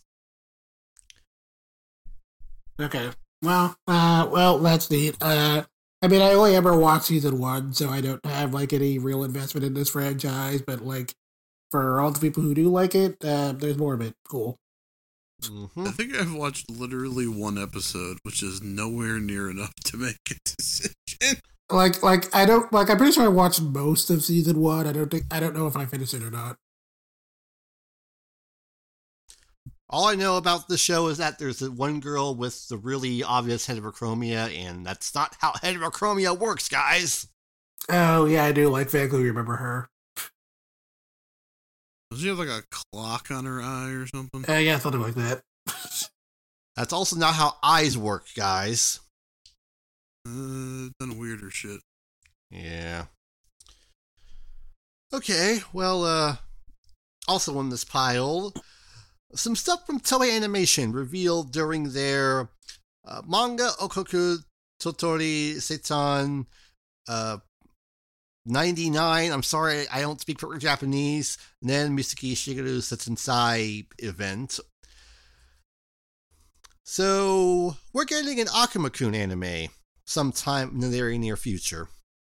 Okay. Well, uh, well, that's neat. Uh, I mean, I only ever watched season one, so I don't have, like, any real investment in this franchise, but, like, for all the people who do like it, uh, there's more of it. Cool. Mm-hmm. I think I've watched literally one episode, which is nowhere near enough to make a decision. Like, like, I don't, like, I'm pretty sure I watched most of season one. I don't think, I don't know if I finished it or not. All I know about the show is that there's one girl with the really obvious heterochromia, and that's not how heterochromia works, guys. Oh, yeah, I do, like, vaguely remember her. Does she have, like, a clock on her eye or something? Uh, yeah, something like that. That's also not how eyes work, guys. Uh, done weirder shit. Yeah. Okay, well, uh, also on this pile, some stuff from Toei Animation revealed during their uh, Manga Okoku Totori Seitan uh, ninety-nine. I'm sorry, I don't speak proper Japanese. Nen Misaki Shigeru Setsensai event. So, we're getting an Akuma-kun anime sometime in the very near future.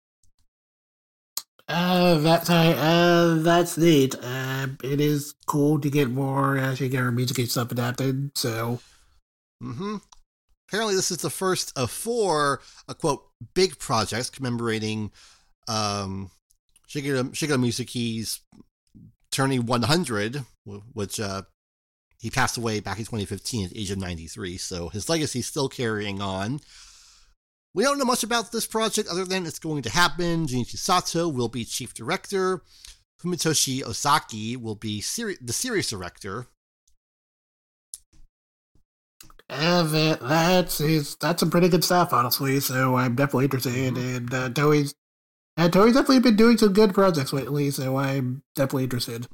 Uh, that's, uh, that's neat. Uh, it is cool to get more uh, Shigeru Mizuki stuff adapted, so. Mm-hmm. Apparently this is the first of four, uh, quote, big projects commemorating um, Shigeru, Shigeru Mizuki's turning one hundred, which uh, he passed away back in twenty fifteen at the age of ninety-three, so his legacy is still carrying on. We don't know much about this project other than it's going to happen. Junichi Sato will be chief director. Fumitoshi Ozaki will be seri- the series director. And that, that's is that's some pretty good stuff, honestly. So I'm definitely interested. Mm-hmm. And uh, Toei's and Toei's definitely been doing some good projects lately. So I'm definitely interested.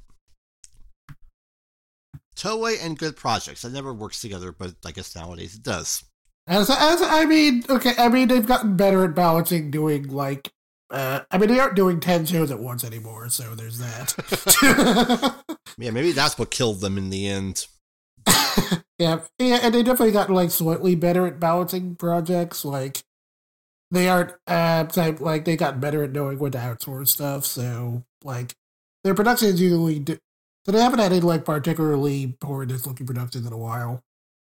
Toei and good projects. That never works together, but I guess nowadays it does. As as I mean, okay, I mean they've gotten better at balancing doing like. Uh, I mean, they aren't doing ten shows at once anymore, so there's that. Yeah, maybe that's what killed them in the end. yeah, yeah, and they definitely got like slightly better at balancing projects. Like they aren't, uh, type, like they got better at knowing when to outsource stuff. So like their productions usually do. So they haven't had any like particularly horrendous looking productions in a while.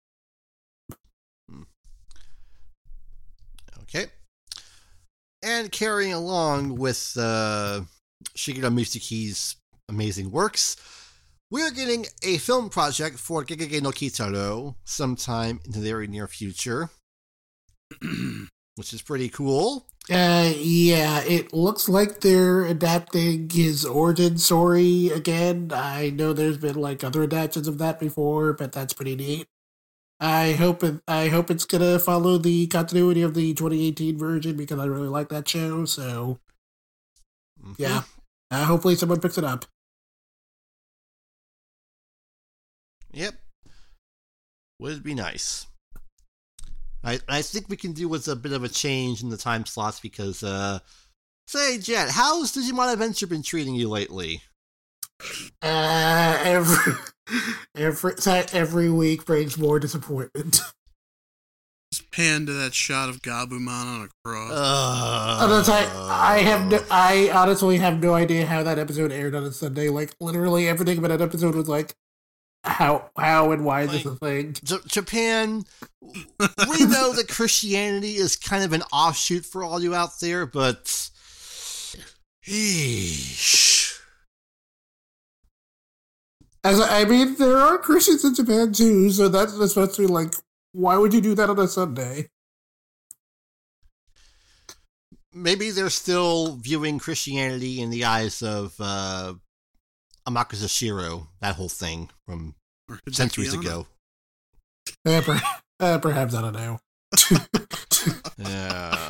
Okay. And carrying along with uh, Shigeru Mizuki's amazing works, we're getting a film project for Gegege no Kitaro sometime in the very near future, which is pretty cool. Uh, yeah, it looks like they're adapting his origin story again. I know there's been like other adaptations of that before, but that's pretty neat. I hope it, I hope it's gonna follow the continuity of the twenty eighteen version because I really like that show. So, mm-hmm. yeah, uh, hopefully someone picks it up. Yep, would be nice. I I think we can do with a bit of a change in the time slots because, uh, say, Jet, how's Digimon Adventure been treating you lately? Uh, every every every week brings more disappointment. Just pan to that shot of Gabumon on a cross. Uh, oh, I, I have no, I honestly have no idea how that episode aired on a Sunday. Like literally everything about that episode was like, how how and why is like, this a thing? J- Japan, we know that Christianity is kind of an offshoot for all you out there, but eesh. As I mean, there are Christians in Japan too, so that's especially like, why would you do that on a Sunday? Maybe they're still viewing Christianity in the eyes of uh, Amakusa Shiro, that whole thing from centuries ago. Uh, per- uh, perhaps, I don't know. Yeah.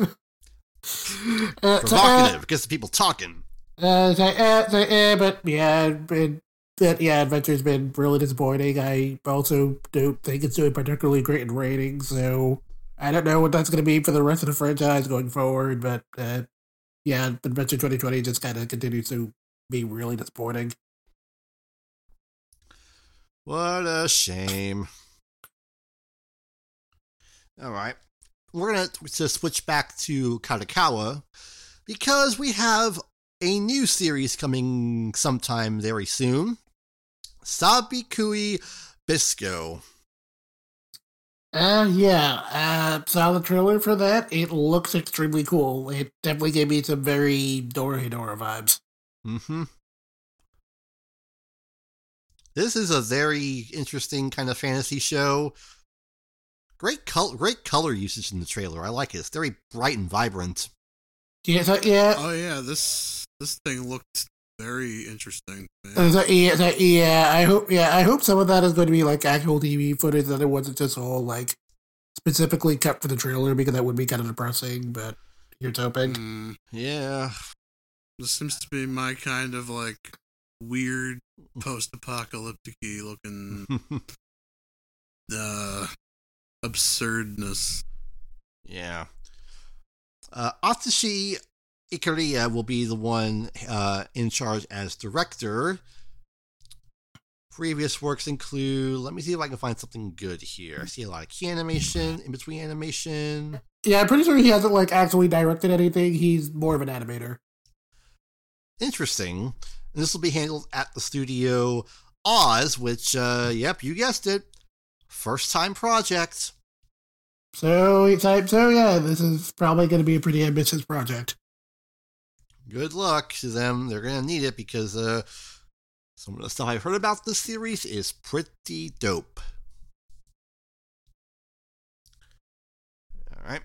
uh, Provocative, so, uh, gets the people talking. Uh, so, uh, so, uh, but yeah, but, but yeah, Adventure's been really disappointing. I also don't think it's doing particularly great in ratings, so I don't know what that's going to mean for the rest of the franchise going forward, but uh, yeah, Adventure twenty twenty just kind of continues to be really disappointing. What a shame. Alright, we're going to switch back to Kadokawa, because we have a new series coming sometime very soon. Sabikui Bisco. Uh, yeah, uh, saw the trailer for that. It looks extremely cool. It definitely gave me some very Dorohedoro vibes. Mm-hmm. This is a very interesting kind of fantasy show. Great color, great color usage in the trailer. I like it. It's very bright and vibrant. Yeah, so, yeah. Oh yeah, this this thing looked very interesting. Uh, so, yeah, so, yeah, I hope. Yeah, I hope some of that is going to be like actual T V footage, that it wasn't just all like specifically cut for the trailer, because that would be kind of depressing. But here's hoping. Mm, Yeah. This seems to be my kind of like weird post-apocalyptic looking uh, absurdness. Yeah. Uh, Atsushi Ikariya will be the one uh, in charge as director. Previous works include, let me see if I can find something good here. I see a lot of key animation, in between animation. Yeah, I'm pretty sure he hasn't like actually directed anything. He's more of an animator. Interesting. And this will be handled at the studio Oz, which, uh, yep, you guessed it. First time project. So, so yeah, this is probably going to be a pretty ambitious project. Good luck to them. They're going to need it because uh, Some of the stuff I've heard about this series is pretty dope. Alright.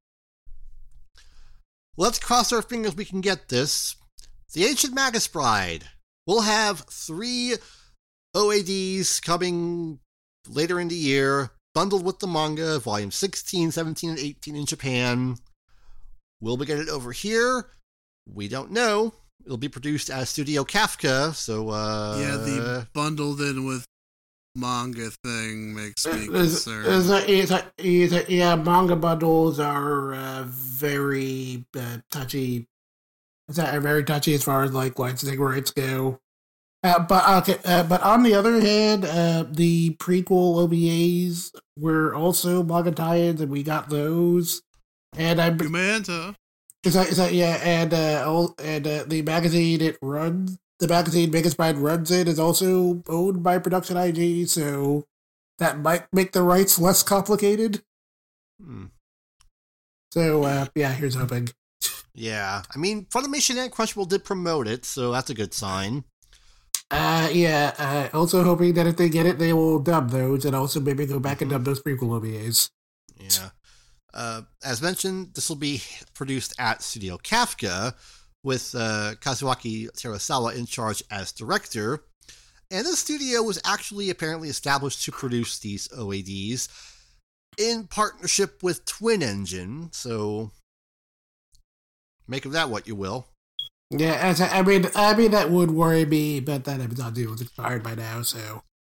Let's cross our fingers we can get this. The Ancient Magus Bride will have three O A Ds coming later in the year, bundled with the manga, volume sixteen, seventeen, and eighteen in Japan. Will we get it over here? We don't know. It'll be produced as Studio Kafka, so, uh... yeah, the bundled in with manga thing makes me Is, concerned. is a, is a, is a, yeah, manga bundles are uh, very uh, touchy. Is that very touchy as far as like licensing rights go? Uh, but okay, uh, but on the other hand, uh, the prequel O V As were also manga tie-ins, and we got those. And I Humanta. is that is that yeah, and uh, all, and uh, the magazine it runs, the magazine Magus Bride runs it is also owned by Production I G, so that might make the rights less complicated. Hmm. So uh, yeah, here's hoping. Yeah, I mean, Funimation and Crunchyroll did promote it, so that's a good sign. Uh, yeah, uh, also hoping that if they get it, they will dub those, and also maybe go back and dub those prequel O V As. Yeah. Uh, as mentioned, this will be produced at Studio Kafka, with uh, Kazuaki Terasawa in charge as director. And this studio was actually apparently established to produce these O A Ds in partnership with Twin Engine, so make of that what you will. Yeah, as I, I mean, I mean that would worry me, but that Amazon deal was expired by now, so.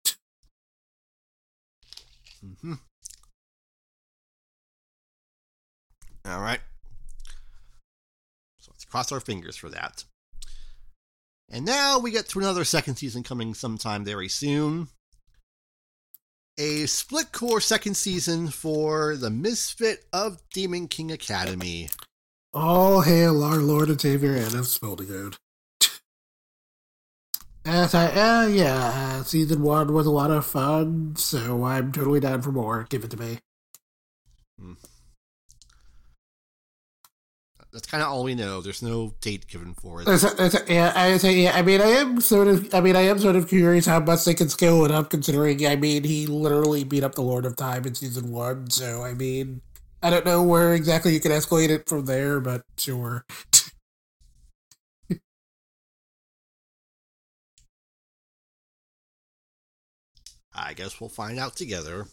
Mm-hmm. All right. So let's cross our fingers for that. And now we get to another second season coming sometime very soon. A split core second season for the Misfit of Demon King Academy. All hail our Lord and Savior and of Spoldigode. As I, uh, yeah, uh, season one was a lot of fun, so I'm totally down for more. Give it to me. Hmm. That's kind of all we know. There's no date given for it. That's, that's, yeah, I say, yeah. I mean, I am sort of. I mean, I am sort of curious how much they can scale it up, considering. I mean, he literally beat up the Lord of Time in season one. So, I mean, I don't know where exactly you can escalate it from there, but sure. I guess we'll find out together.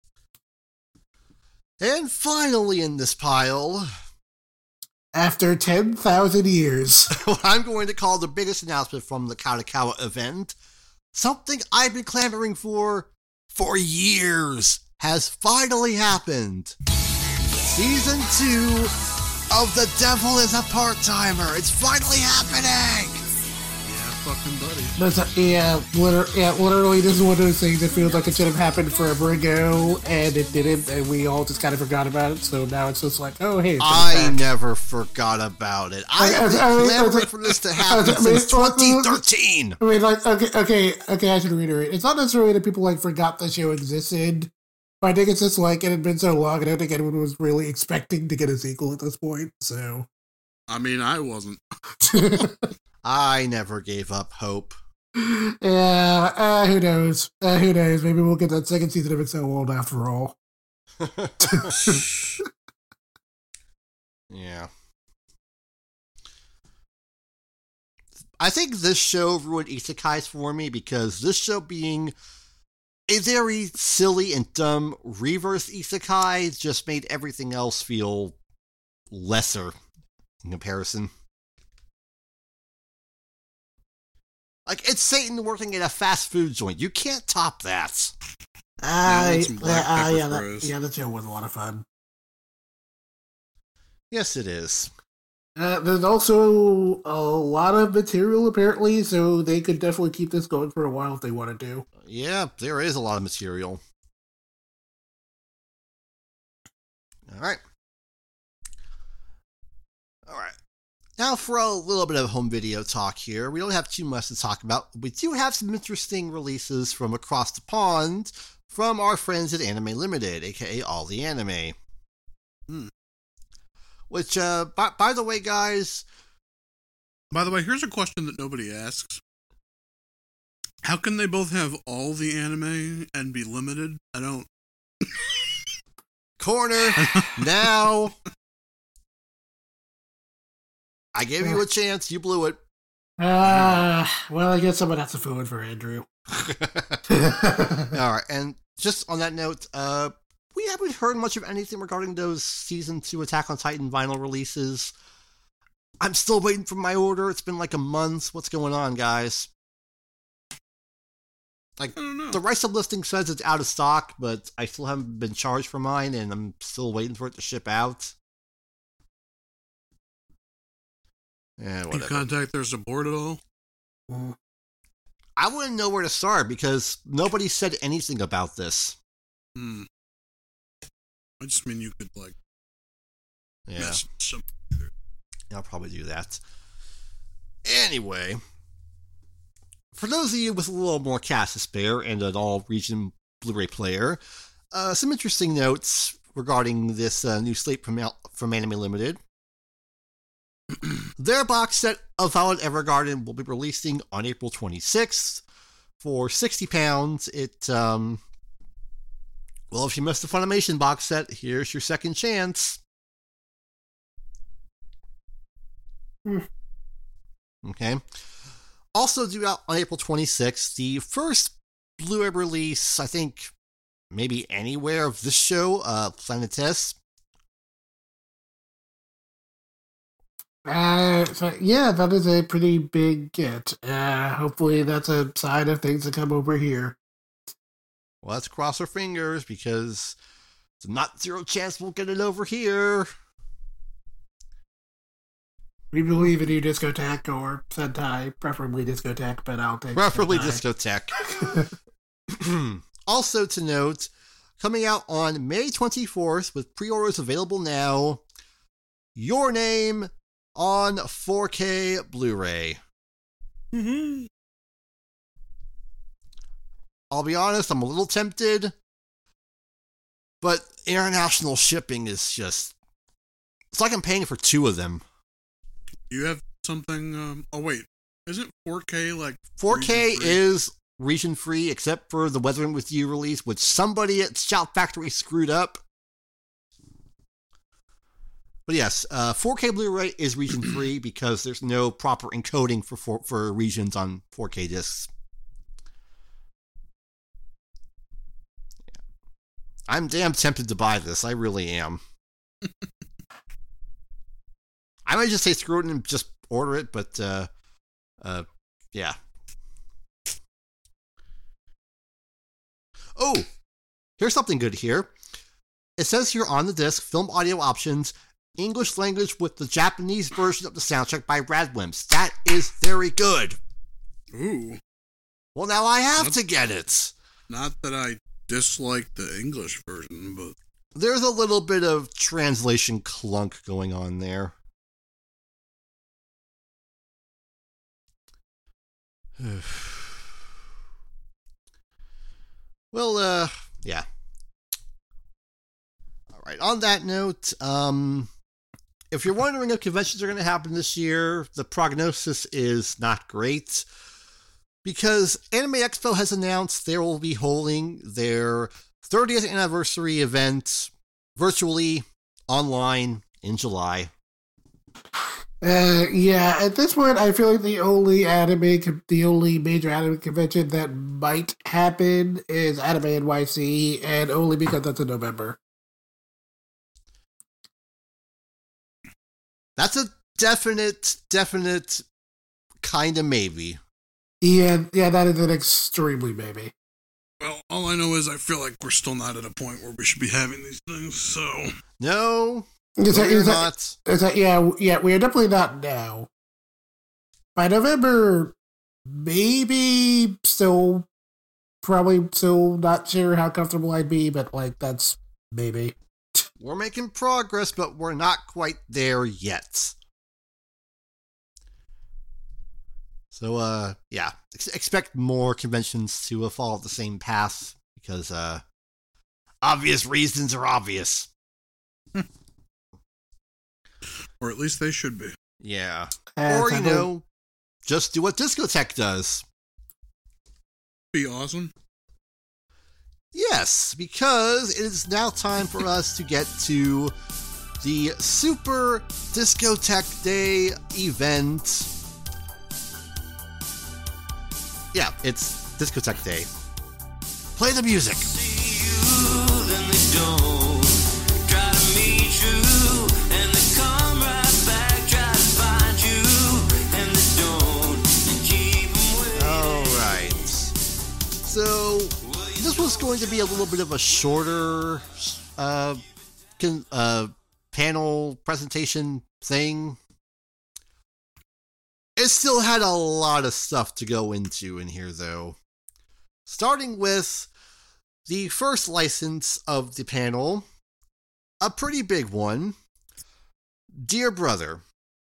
And finally, in this pile, After ten thousand years. what I'm going to call the biggest announcement from the Kadokawa event, something I've been clamoring for for years, has finally happened. Season two of The Devil is a Part-Timer. It's finally happening! Yeah, fucking buddy. That's a, yeah, liter- yeah, literally, this is one of those things that feels like it should have happened forever ago, and it didn't, and we all just kind of forgot about it, so now it's just like, oh, hey, it's I back. never forgot about it. I've I- been I- I- clamoring I- for this to happen I mean, since well, twenty thirteen. I mean, like, okay, okay, okay, I should reiterate. It's not necessarily that people, like, forgot the show existed, but I think it's just, like, it had been so long, I don't think anyone was really expecting to get a sequel at this point, so. I mean, I wasn't. I never gave up hope. Yeah, uh, who knows? Uh, who knows? Maybe we'll get that second season of Excel World after all. Yeah. I think this show ruined isekais for me because this show being a very silly and dumb reverse isekai just made everything else feel lesser in comparison. Like, it's Satan working at a fast food joint. You can't top that. Uh, that's some black uh, pepper yeah, that, throws. yeah, that show was a lot of fun. Yes, it is. Uh, there's also a lot of material, apparently, so they could definitely keep this going for a while if they wanted to. Yeah, there is a lot of material. All right. All right. Now for a little bit of home video talk here. We don't have too much to talk about. We do have some interesting releases from across the pond from our friends at Anime Limited, aka All the Anime. Hmm. Which, uh, by, by the way, guys... By the way, here's a question that nobody asks. How can they both have all the anime and be limited? I don't. Corner, now. I gave you a chance, you blew it. Ah, uh, well, I guess someone has to fill in for Andrew. All right, and just on that note, uh, we haven't heard much of anything regarding those season two Attack on Titan vinyl releases. I'm still waiting for my order. It's been like a month. What's going on, guys? Like, I don't know. the Rice Up listing says it's out of stock, but I still haven't been charged for mine, and I'm still waiting for it to ship out. Yeah, You whatever. contact their support at all? I wouldn't know where to start because nobody said anything about this. Hmm. I just mean you could, like, Yeah, message some. I'll probably do that. Anyway, for those of you with a little more cash to spare and an all-region Blu-ray player, uh, some interesting notes regarding this uh, new slate from, from Anime Limited. Their box set of Violet Evergarden will be releasing on April twenty-sixth for sixty pounds. It, um, well, if you missed the Funimation box set, here's your second chance. Hmm. Okay. Also due out on April twenty-sixth, the first Blu-ray release, I think, maybe anywhere of this show, uh, Planetes. Uh, so yeah, that is a pretty big get. Uh, hopefully that's a sign of things to come over here. Well, let's cross our fingers because it's not zero chance we'll get it over here. We believe in you, Discotheque, or Sentai, preferably Discotheque, but I'll take Preferably Sentai. Discotheque. Also to note, coming out on May twenty-fourth with pre-orders available now, Your Name on four K Blu-ray. Mm-hmm. I'll be honest, I'm a little tempted, but international shipping is just... It's like I'm paying for two of them. You have something. Um, oh, wait. Isn't four K like. four K region-free? is region-free, except for the Weathering With You release, which somebody at Shout Factory screwed up. But yes, uh, four K Blu-ray is region-free because there's no proper encoding for, for for regions on four K discs. I'm damn tempted to buy this. I really am. I might just say screw it and just order it, but uh, uh, yeah. Oh, here's something good here. It says here on the disc, film audio options, English language with the Japanese version of the soundtrack by Radwimps. That is very good. Ooh. Well, now I have Not- to get it. Not that I dislike the English version, but. There's a little bit of translation clunk going on there. Well, uh, yeah. All right. On that note, um, if you're wondering if conventions are going to happen this year, the prognosis is not great because Anime Expo has announced they will be holding their thirtieth anniversary event virtually online in July. Uh, yeah, at this point, I feel like the only anime, con- the only major anime convention that might happen is Anime N Y C, and only because that's in November. That's a definite, definite kind of maybe. Yeah, yeah, that is an extremely maybe. Well, all I know is I feel like we're still not at a point where we should be having these things, so. No, Is no that, you're is that, not. is that, yeah, yeah, we are definitely not now. By November, maybe still, probably still not sure how comfortable I'd be, but like that's maybe. We're making progress, but we're not quite there yet. So, uh, yeah, Ex- expect more conventions to uh, follow the same path because, uh, obvious reasons are obvious. Or at least they should be. Yeah. Uh, Or, you kind of- know, just do what Discotheque does. Be awesome. Yes, because it is now time for us to get to the Super Discotheque Day event. Yeah, it's Discotheque Day. Play the music. Alright. So, this was going to be a little bit of a shorter uh, can, uh, panel presentation thing. It still had a lot of stuff to go into in here, though. Starting with the first license of the panel, a pretty big one, Dear Brother.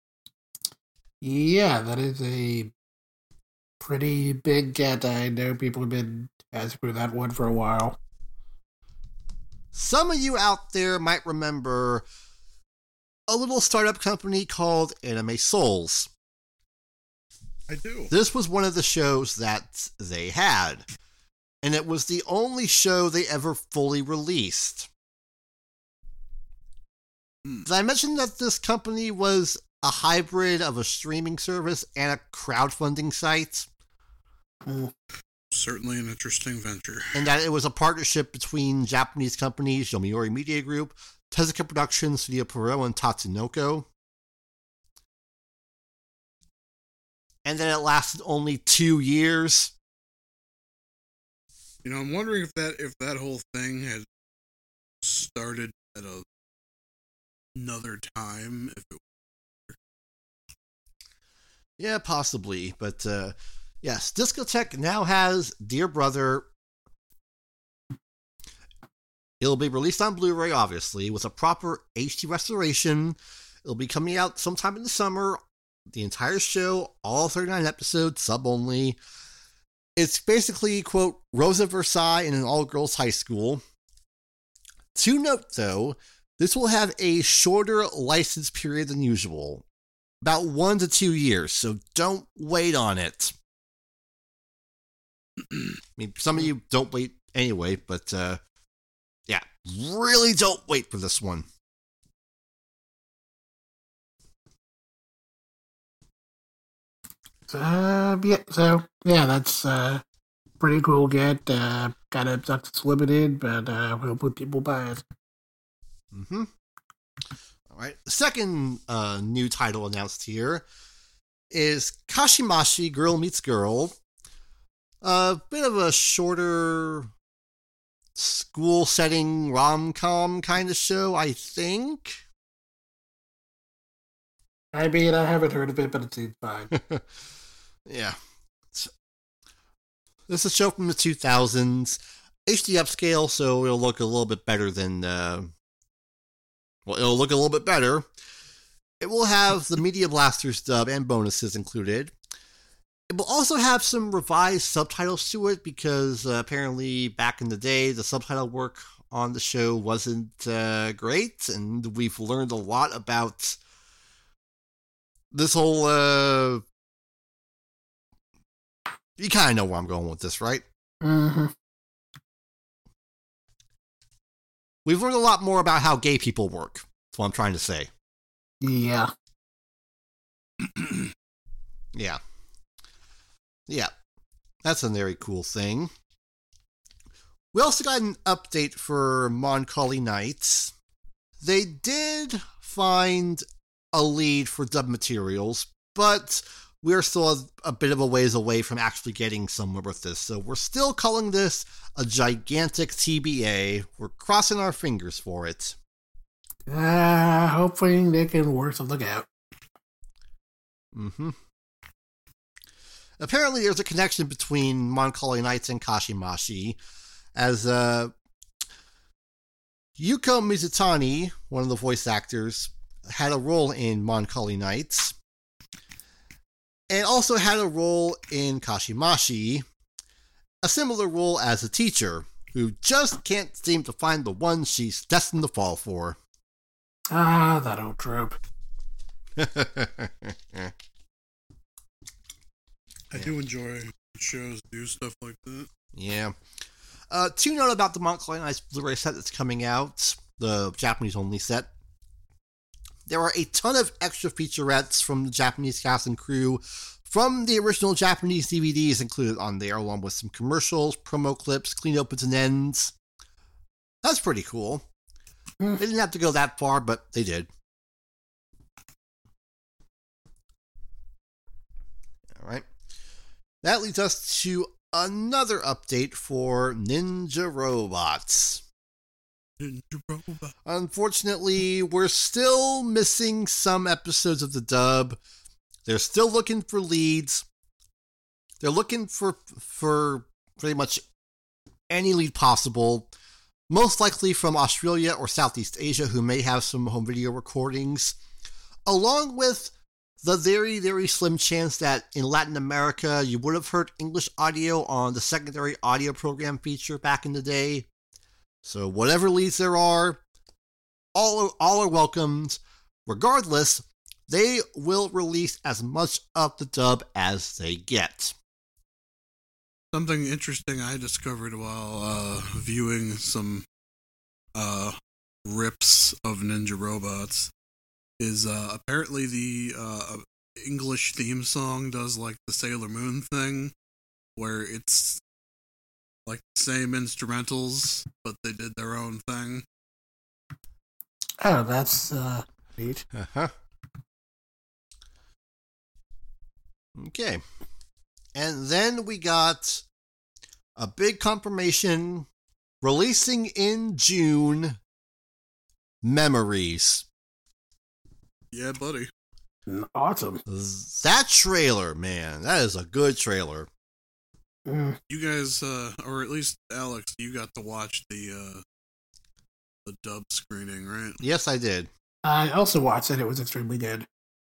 Yeah, that is a pretty big get. I know people have been asking for that one for a while. Some of you out there might remember a little startup company called Anime Souls. I do. This was one of the shows that they had, and it was the only show they ever fully released. Hmm. Did I mention that this company was a hybrid of a streaming service and a crowdfunding site? Mm. Certainly an interesting venture. And that it was a partnership between Japanese companies Yomiuri Media Group, Tezuka Productions, Studio Pierrot, and Tatsunoko. And then it lasted only two years. You know, I'm wondering if that if that whole thing had started at a, another time. If it... Yeah, possibly. But uh, yes, Discotheque now has Dear Brother. It'll be released on Blu-ray, obviously, with a proper H D restoration. It'll be coming out sometime in the summer. The entire show, all thirty-nine episodes, sub only. It's basically, quote, Rosa Versailles in an all-girls high school. To note, though, this will have a shorter license period than usual. About one to two years, so don't wait on it. I mean, some of you don't wait anyway, but, uh, yeah, really don't wait for this one. Uh, yeah, so, yeah, that's uh, pretty cool get. Uh, kind of sucks it's limited, but uh, we'll put people by it. Mm-hmm. All right. The second uh, new title announced here is Kashimashi Girl Meets Girl. A bit of a shorter school setting rom-com kind of show, I think. I mean, I haven't heard of it, but it seems fine. Yeah. It's, this is a show from the two thousands. H D upscale, so it'll look a little bit better than... Uh, well, it'll look a little bit better. It will have the Media Blasters dub and bonuses included. It will also have some revised subtitles to it because uh, apparently back in the day, the subtitle work on the show wasn't uh, great, and we've learned a lot about this whole... Uh, you kind of know where I'm going with this, right? Mm-hmm. We've learned a lot more about how gay people work. That's what I'm trying to say. Yeah. Yeah. Yeah. That's a very cool thing. We also got an update for Moncali Knights. They did find a lead for dub materials, but we're still a, a bit of a ways away from actually getting somewhere with this. So we're still calling this a gigantic T B A. We're crossing our fingers for it. Uh, hopefully they can work something out. Mm-hmm. Apparently there's a connection between Moncali Knights and Kashimashi, as uh, Yuko Mizutani, one of the voice actors, had a role in Moncali Knights, and also had a role in Kashimashi, a similar role as a teacher, who just can't seem to find the one she's destined to fall for. Ah, that old trope. I do enjoy Shows do stuff like that. Yeah. Uh, to note about the Montclair Nights Blu-ray set that's coming out, the Japanese-only set. There are a ton of extra featurettes from the Japanese cast and crew from the original Japanese D V Ds included on there, along with some commercials, promo clips, clean opens and ends. That's pretty cool. They didn't have to go that far, but they did. All right. That leads us to another update for Ninja Robots. Ninja Robot. Unfortunately, we're still missing some episodes of the dub. They're still looking for leads. They're looking for for pretty much any lead possible. Most likely from Australia or Southeast Asia, who may have some home video recordings. Along with the very, very slim chance that in Latin America, you would have heard English audio on the secondary audio program feature back in the day. So whatever leads there are, all are, all are welcomed. Regardless, they will release as much of the dub as they get. Something interesting I discovered while uh, viewing some uh, rips of Ninja Robots is uh, apparently the uh, English theme song does like the Sailor Moon thing, where it's like the same instrumentals, but they did their own thing. Oh, that's uh, neat. Uh-huh. Okay. And then we got a big confirmation releasing in June, Memories. Yeah, buddy. Awesome. That trailer, man, that is a good trailer. Mm. You guys, uh, or at least Alex, you got to watch the uh, the dub screening, right? Yes, I did. I also watched it. It was extremely good.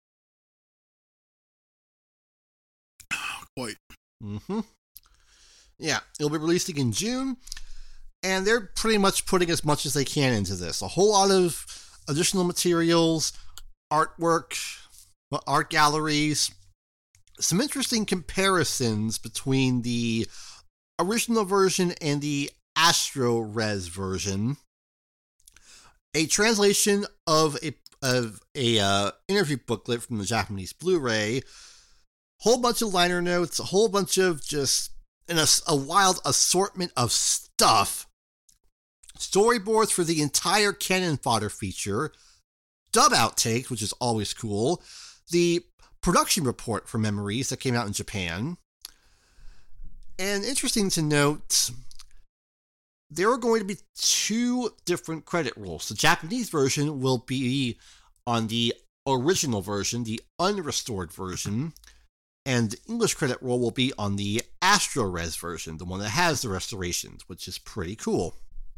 Quite. Mm-hmm. Yeah, it'll be releasing in June, and they're pretty much putting as much as they can into this. A whole lot of additional materials, artwork, art galleries, some interesting comparisons between the original version and the Astro Res version, a translation of a of a uh, interview booklet from the Japanese Blu-ray, whole bunch of liner notes, a whole bunch of just in a, a wild assortment of stuff, storyboards for the entire Cannon Fodder feature, dub outtakes, which is always cool, the production report for Memories that came out in Japan. And interesting to note, there are going to be two different credit rolls. The Japanese version will be on the original version, the unrestored version, and the English credit roll will be on the Astro Res version, the one that has the restorations, which is pretty cool.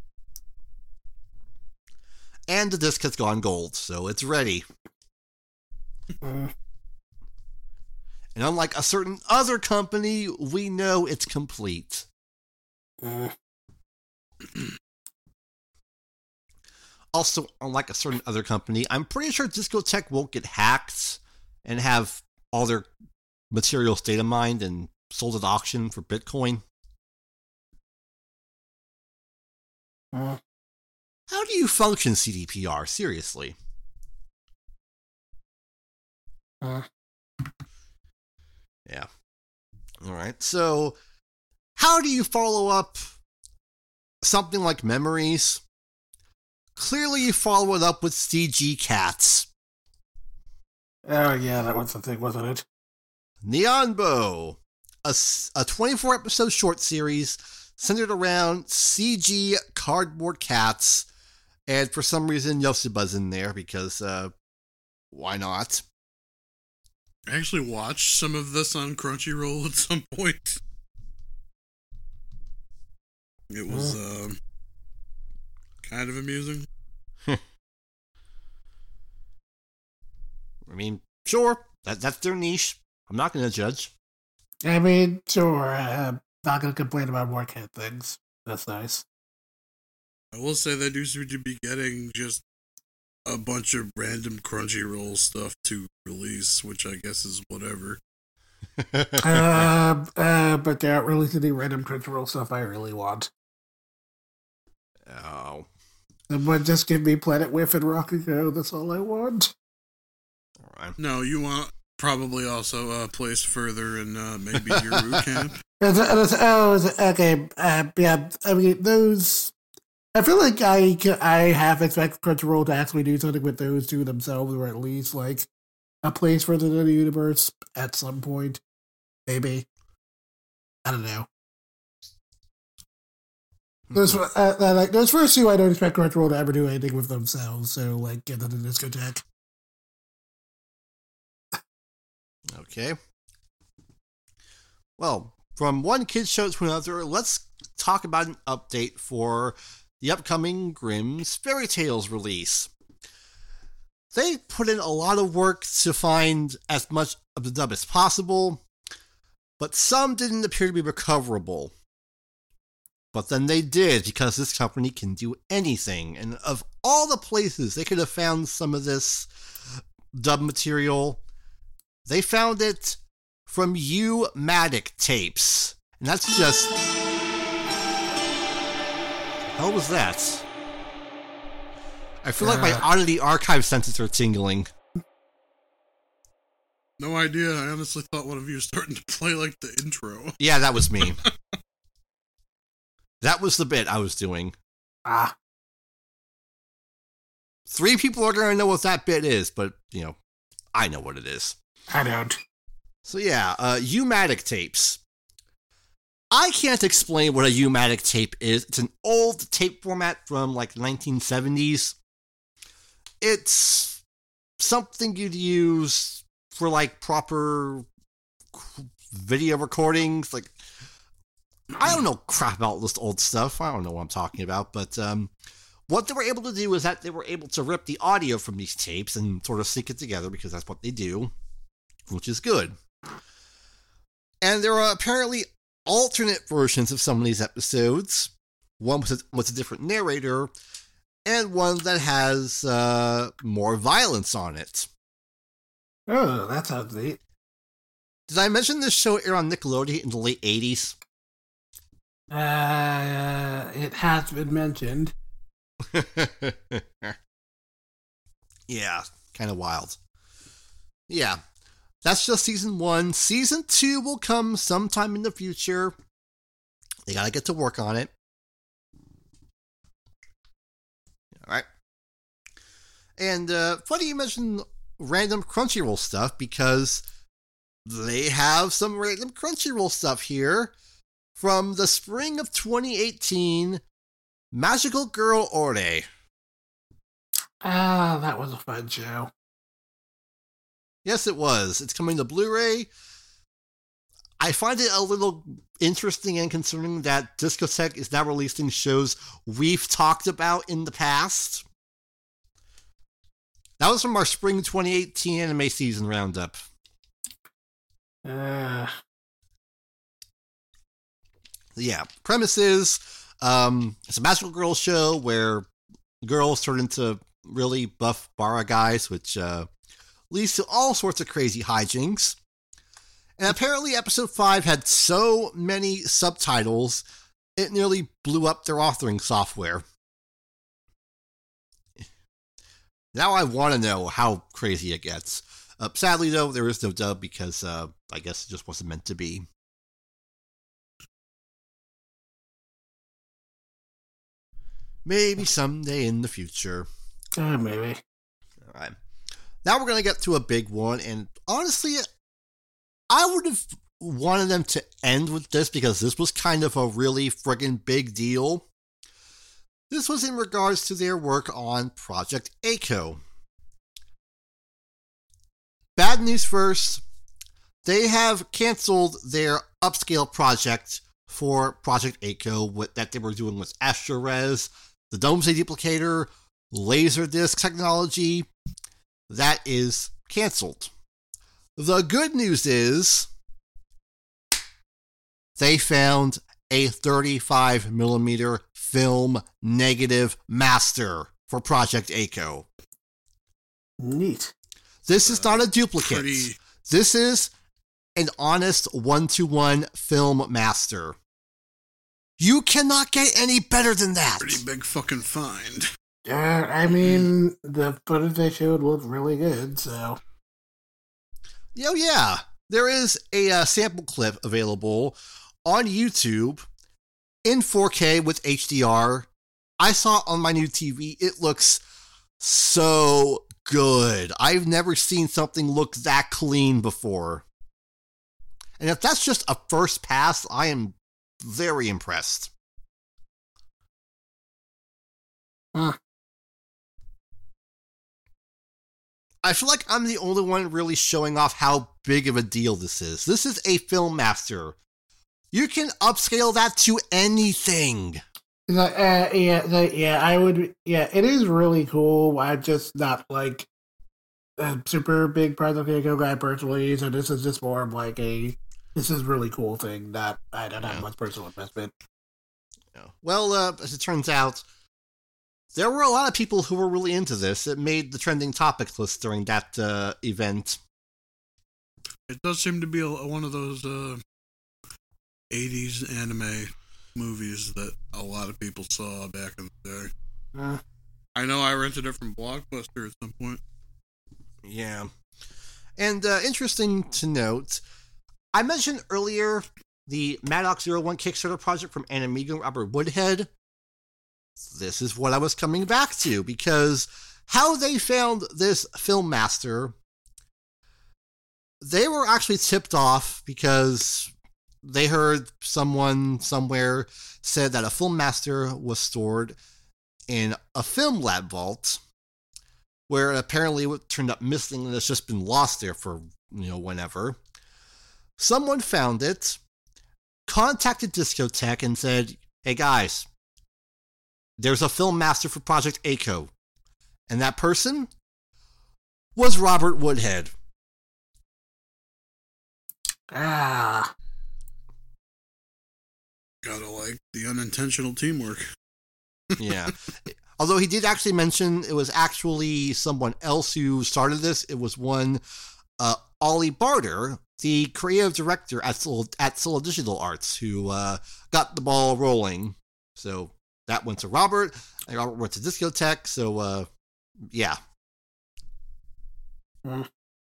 And the disc has gone gold, so it's ready. Mm. And unlike a certain other company, we know it's complete. Mm. Also, unlike a certain other company, I'm pretty sure Discotech won't get hacked and have all their materials data mined and sold at auction for Bitcoin. Mm. How do you function C D P R? Seriously. Mm. Yeah. All right. So, how do you follow up something like Memories? Clearly, you follow it up with C G Cats. Oh, yeah, that was the thing, wasn't it? Neonbo, a, a twenty-four episode short series centered around C G cardboard cats, and for some reason Yosiba's in there because, uh, why not? I actually watched some of this on Crunchyroll at some point. It was um, kind of amusing. I mean, sure, that that's their niche. I'm not going to judge. I mean, sure, I'm not going to complain about more cat things. That's nice. I will say they do seem to be getting just a bunch of random Crunchyroll stuff to release, which I guess is whatever. uh, uh, but they aren't releasing any random Crunchyroll stuff I really want. Oh. Someone just give me Planet Whiff and Rakugo. That's all I want. All right. No, you want probably also uh, place further in uh, maybe your root camp. It's, it's, oh, it's, okay. Uh, yeah, I mean, those... I feel like I, I half expect Crunchyroll to actually do something with those two themselves, or at least, like, a place further in the universe at some point. Maybe. I don't know. Those, uh, uh, like, those first two, I don't expect Crunchyroll to ever do anything with themselves, so, like, get them to discotheque. Okay. Well, from one kid's show to another, let's talk about an update for the upcoming Grimm's Fairy Tales release. They put in a lot of work to find as much of the dub as possible, but some didn't appear to be recoverable. But then they did, because this company can do anything. And of all the places they could have found some of this dub material, they found it from U-Matic tapes. And that's just... How was that? I feel uh, like my Oddity Archive senses are tingling. No idea. I honestly thought one of you was starting to play like the intro. Yeah, that was me. That was the bit I was doing. Ah. Three people are going to know what that bit is, but, you know, I know what it is. I don't. So yeah, uh, U-Matic tapes. I can't explain what a U-Matic tape is. It's an old tape format from, like, the nineteen seventies. It's something you'd use for, like, proper video recordings, like... I don't know crap about this old stuff. I don't know what I'm talking about, but um, what they were able to do is that they were able to rip the audio from these tapes and sort of sync it together, because that's what they do, which is good. And there are apparently alternate versions of some of these episodes. One with a, with a different narrator, and one that has uh, more violence on it. Oh, that sounds neat. Did I mention this show aired on Nickelodeon in the late eighties? Uh, it has been mentioned. Yeah, kind of wild. Yeah, that's just season one. Season two will come sometime in the future. They gotta get to work on it. Alright. And, uh, funny you mentioned random Crunchyroll stuff, because they have some random Crunchyroll stuff here. From the spring of twenty eighteen, Magical Girl Ore. Ah, that was a fun show. Yes, it was. It's coming to Blu-ray. I find it a little interesting and concerning that Discotheque is now releasing shows we've talked about in the past. That was from our spring twenty eighteen anime season roundup. Uh... Yeah, premise is, um, it's a magical girl show where girls turn into really buff bara guys, which uh, leads to all sorts of crazy hijinks. And apparently episode five had so many subtitles, it nearly blew up their authoring software. Now I want to know how crazy it gets. Uh, sadly, though, there is no dub because uh, I guess it just wasn't meant to be. Maybe someday in the future. Uh, maybe. All right. Now we're going to get to a big one, and honestly, I would have wanted them to end with this because this was kind of a really friggin' big deal. This was in regards to their work on Project A C O. Bad news first. They have canceled their upscale project for Project A C O that they were doing with AstroRes, the Domesday Duplicator, Laserdisc technology. That is canceled. The good news is they found a thirty-five millimeter film negative master for Project A C O. Neat. This is not a duplicate. Pretty... This is an honest one-to-one film master. You cannot get any better than that. Pretty big fucking find. Yeah, I mean, the footage they showed looked really good, so. Oh, yeah. There is a uh, sample clip available on YouTube in four K with H D R. I saw it on my new T V. It looks so good. I've never seen something look that clean before. And if that's just a first pass, I am very impressed. Huh. I feel like I'm the only one really showing off how big of a deal this is. This is a film master. You can upscale that to anything. The, uh, yeah, the, yeah, I would. Yeah, it is really cool. I'm just not like a super big Project Echo guy personally, so this is just more of like a this is really cool thing that I don't have Yeah. much personal investment. Yeah. Well, uh, as it turns out, there were a lot of people who were really into this. It made the trending topics list during that uh, event. It does seem to be a, one of those uh, eighties anime movies that a lot of people saw back in the day. Uh, I know I rented it from Blockbuster at some point. Yeah. And uh, interesting to note, I mentioned earlier the Maddox Zero One Kickstarter project from Animigo Robert Woodhead. This is what I was coming back to, because how they found this film master, they were actually tipped off because they heard someone somewhere said that a film master was stored in a film lab vault, where apparently it turned up missing and it's just been lost there for, you know, whenever. Someone found it, contacted Discotech and said, hey guys, there's a film master for Project Echo. And that person was Robert Woodhead. ah, Gotta like the unintentional teamwork. Yeah. Although he did actually mention it was actually someone else who started this. It was one, uh, Ollie Barter, the creative director at Soul, at Soul Digital Arts, who uh, got the ball rolling. So that went to Robert, and Robert went to Discotech. So, uh, yeah. Hmm.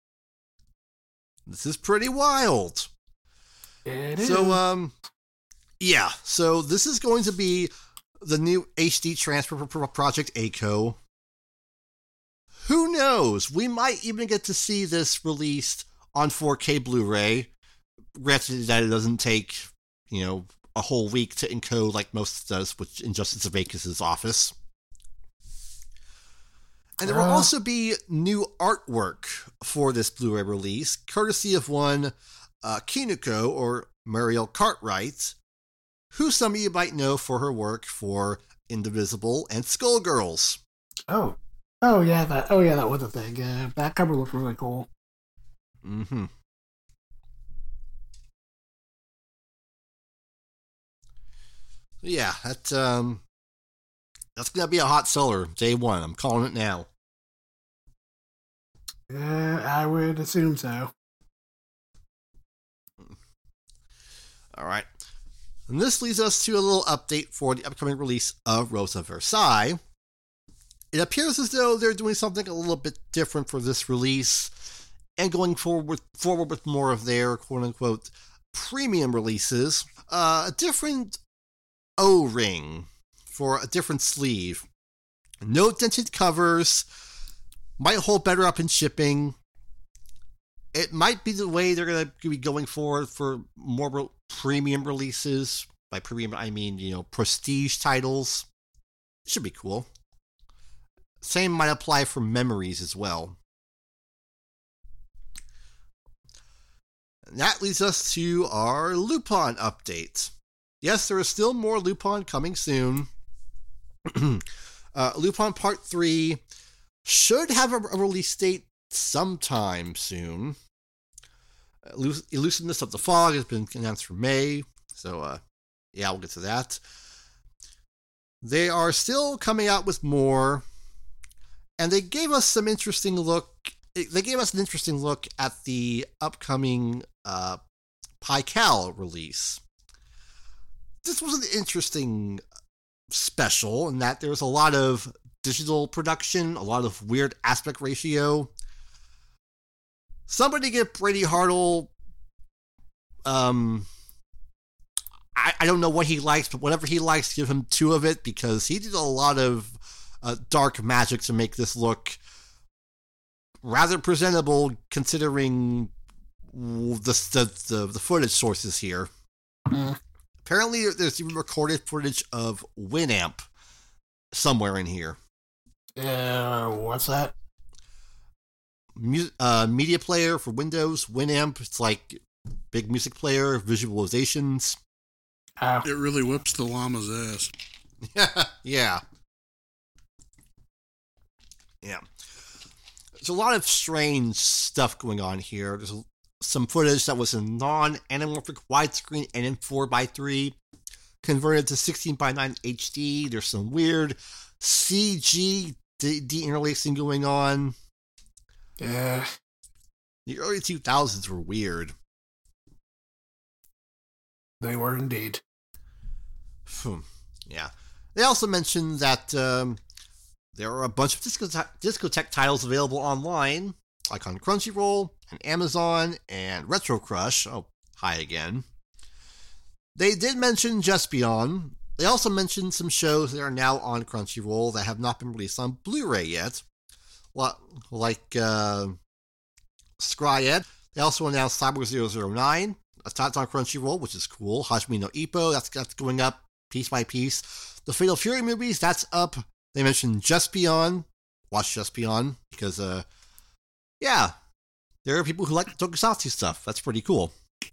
This is pretty wild. it is. So, um, yeah. So this is going to be the new H D transfer for Project Echo. Who knows? We might even get to see this released on four K Blu-ray. Granted that it doesn't take, you know, a whole week to encode like most does with Injustice of Vegas' office. And there will Uh. also be new artwork for this Blu-ray release, courtesy of one uh, Kinuko, or Muriel Cartwright, who some of you might know for her work for Indivisible and Skullgirls. oh, oh yeah, that. Oh yeah, that was a thing. Yeah, that cover looked really cool. Mm-hmm. Yeah, that, um, that's gonna be a hot seller, day one. I'm calling it now. Yeah, I would assume so. All right. And this leads us to a little update for the upcoming release of Rosa Versailles. It appears as though they're doing something a little bit different for this release and going forward with, forward with more of their quote-unquote premium releases. Uh, a different O-ring for a different sleeve. No dented covers. Might hold better up in shipping. It might be the way they're going to be going forward for more re- premium releases. By premium, I mean, you know, prestige titles. It should be cool. Same might apply for Memories as well. And that leads us to our Lupin update. Yes, there is still more Lupin coming soon. uh, Lupin Part three should have a, a release date sometime soon. Uh, Elusiveness of the Fog has been announced for May, so uh, yeah, we'll get to that. They are still coming out with more, and they gave us some interesting look. They gave us an interesting look at the upcoming uh, Pi-Cal release. This was an interesting special in that there was a lot of digital production, a lot of weird aspect ratio. Somebody get Brady Hartle. Um, I, I don't know what he likes, but whatever he likes, give him two of it, because he did a lot of uh, dark magic to make this look rather presentable, considering the the, the, the footage sources here. Mm. Apparently, there's even recorded footage of Winamp somewhere in here. Uh, what's that? Mu- uh, media player for Windows, Winamp. It's like big music player, visualizations. Oh. It really whips the llama's ass. yeah. Yeah. There's a lot of strange stuff going on here. There's some footage that was in non-anamorphic widescreen and in four by three, converted to sixteen by nine H D. There's some weird C G de- deinterlacing going on. Yeah. The early two thousands were weird. They were indeed. Hmm. Yeah. They also mentioned that um, there are a bunch of discotheque, discotheque titles available online, like on Crunchyroll and Amazon and Retro Crush. Oh, hi again. They did mention Jaspion. They also mentioned some shows that are now on Crunchyroll that have not been released on Blu-ray yet, like uh, Scryed. They also announced Cyber zero zero nine. That's on Crunchyroll, which is cool. Hajime no Ippo, that's, that's going up piece by piece. The Fatal Fury movies, that's up. They mentioned Jaspion. Watch Jaspion, because, uh, yeah, there are people who like Tokusatsu stuff. That's pretty cool.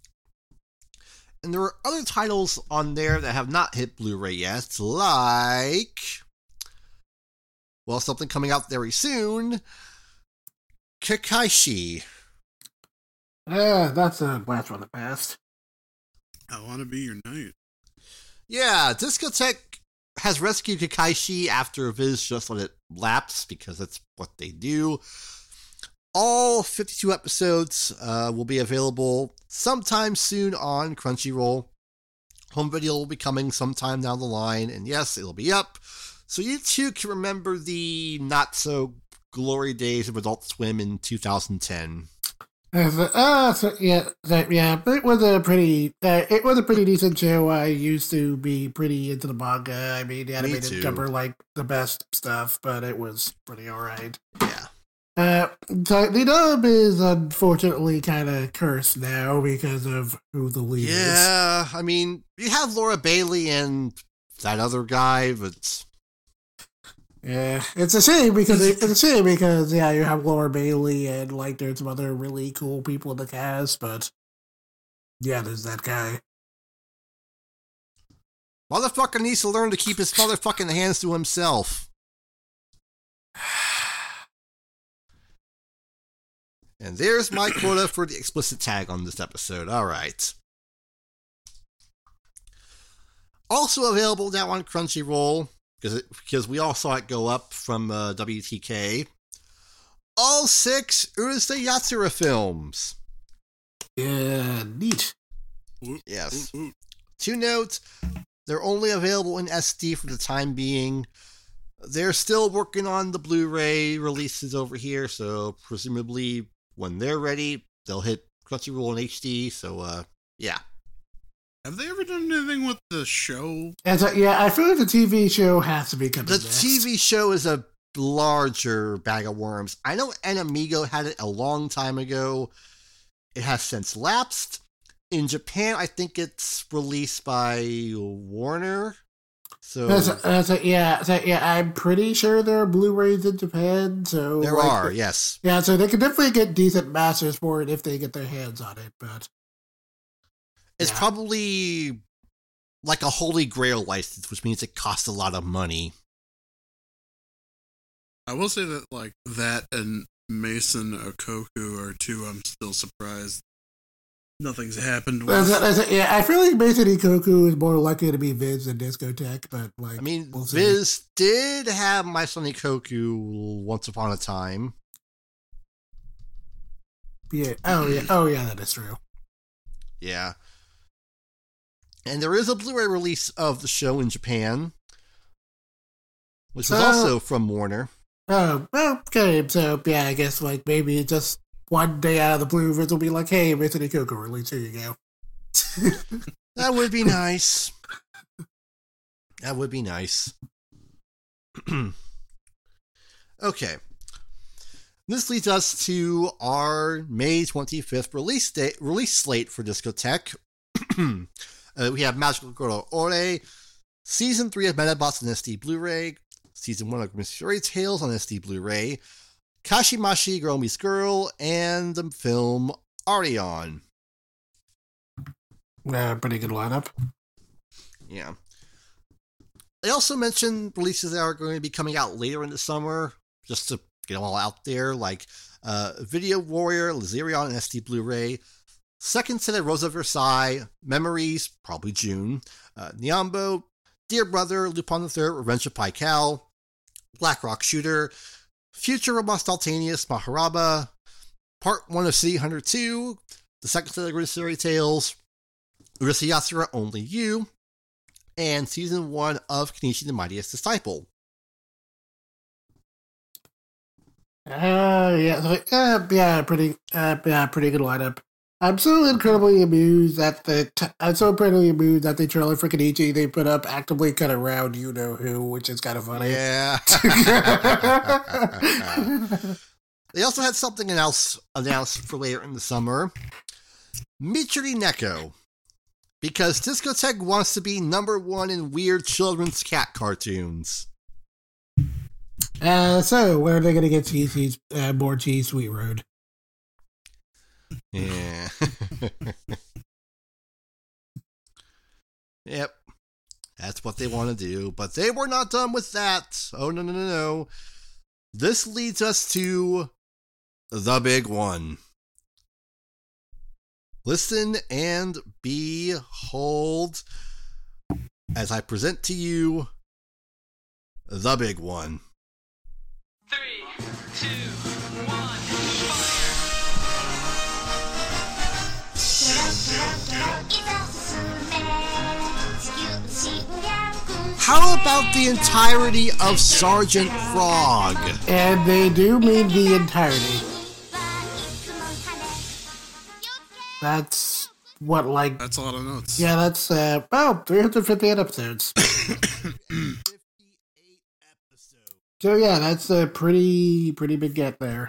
And there are other titles on there that have not hit Blu-ray yet, like, well, something coming out very soon, Kakaishi. Yeah, that's a blast from the past. I want to be your knight. Yeah, Discotheque has rescued Kakaishi after Viz just let it lapse, because that's what they do. All fifty-two episodes uh, will be available sometime soon on Crunchyroll. Home video will be coming sometime down the line, and yes, it'll be up. So you too can remember the not-so-glory days of Adult Swim in two thousand ten. Uh, uh, so, yeah, that, yeah, but it was a pretty, uh, it was a pretty decent show. I used to be pretty into the manga. I mean, the animated Jumper like the best stuff, but it was pretty alright. Yeah. Uh, so the dub is unfortunately kind of cursed now because of who the lead is. Yeah, I mean, you have Laura Bailey and that other guy, but yeah, it's a shame because it, it's a shame because yeah, you have Laura Bailey and like there's some other really cool people in the cast, but yeah, there's that guy. Motherfucker needs to learn to keep his motherfucking hands to himself. And there's my quota for the explicit tag on this episode. All right. Also available now on Crunchyroll, because it, because we all saw it go up from uh, W T K. All six Urusei Yatsura films. Yeah, neat. Yes. Two notes. They're only available in S D for the time being. They're still working on the Blu-ray releases over here, so presumably when they're ready, they'll hit Crunchyroll in H D, so, uh, yeah. Have they ever done anything with the show? And so, yeah, I feel like the T V show has to be coming The next. T V show is a larger bag of worms. I know Enemigo had it a long time ago. It has since lapsed. In Japan, I think it's released by Warner. So That's, that's, yeah, so, yeah, I'm pretty sure there are Blu-rays in Japan. So there like, are, yes. Yeah, so they can definitely get decent masters for it if they get their hands on it. But It's yeah. probably like a Holy Grail license, which means it costs a lot of money. I will say that, like, that and Mason Okoku are two I'm still surprised nothing's happened with. That's, that's, yeah, I feel like Mason Ikoku is more likely to be Viz than Discotheque, but like, I mean, we'll see. Viz did have My Son Ikoku once upon a time. Yeah. Oh yeah. Oh yeah. That is true. Yeah. And there is a Blu-ray release of the show in Japan, which was So- also from Warner. Oh, well, okay. So, yeah, I guess, like, maybe just one day out of the blue, Vince will be like, hey, Anthony Coco release, here you go. That would be nice. That would be nice. Okay. This leads us to our May twenty-fifth release date, release slate for Discotheque. uh, we have Magical Girl Ore, Season three of Metabots on S D Blu-ray, Season one of Mystery Tales on S D Blu-ray, Kashimashi Girl Meets Girl, and the film Arion. Uh, pretty good lineup. Yeah. They also mentioned releases that are going to be coming out later in the summer, just to get them all out there, like uh, Video Warrior, Lazarion, and S D Blu-ray, Second Set of Rosa Versailles, Memories, probably June, uh, Nyambo, Dear Brother, Lupin the Third, Revenge of Pai Cal, Black Rock Shooter, Future of Spontaneous, Maharaba, Part one of City Hunter two, the second set of Grisserie Tales, Urusei Yatsura Only You, and Season one of Kenichi the Mightiest Disciple. Uh, yeah, so, uh, yeah, pretty, uh, yeah, pretty good lineup. I'm so incredibly amused that the, t- I'm so incredibly amused that the trailer for Kenichi they put up actively cut around you know who, which is kind of funny. Yeah. They also had something else announced for later in the summer. Michiru Neko. Because Discotheque wants to be number one in weird children's cat cartoons. Uh, so where are they going to get cheese, cheese, uh, more cheese, Sweet Road? Yeah. Yep. That's what they want to do. But they were not done with that. Oh, no, no, no, no. This leads us to the big one. Listen and behold as I present to you the big one. Three, two, one, fire! How about the entirety of Sergeant Frog? And they do mean the entirety. That's what, like, That's a lot of notes. yeah, that's, uh, oh, three hundred fifty-eight episodes. So, yeah, that's a pretty, pretty big get there.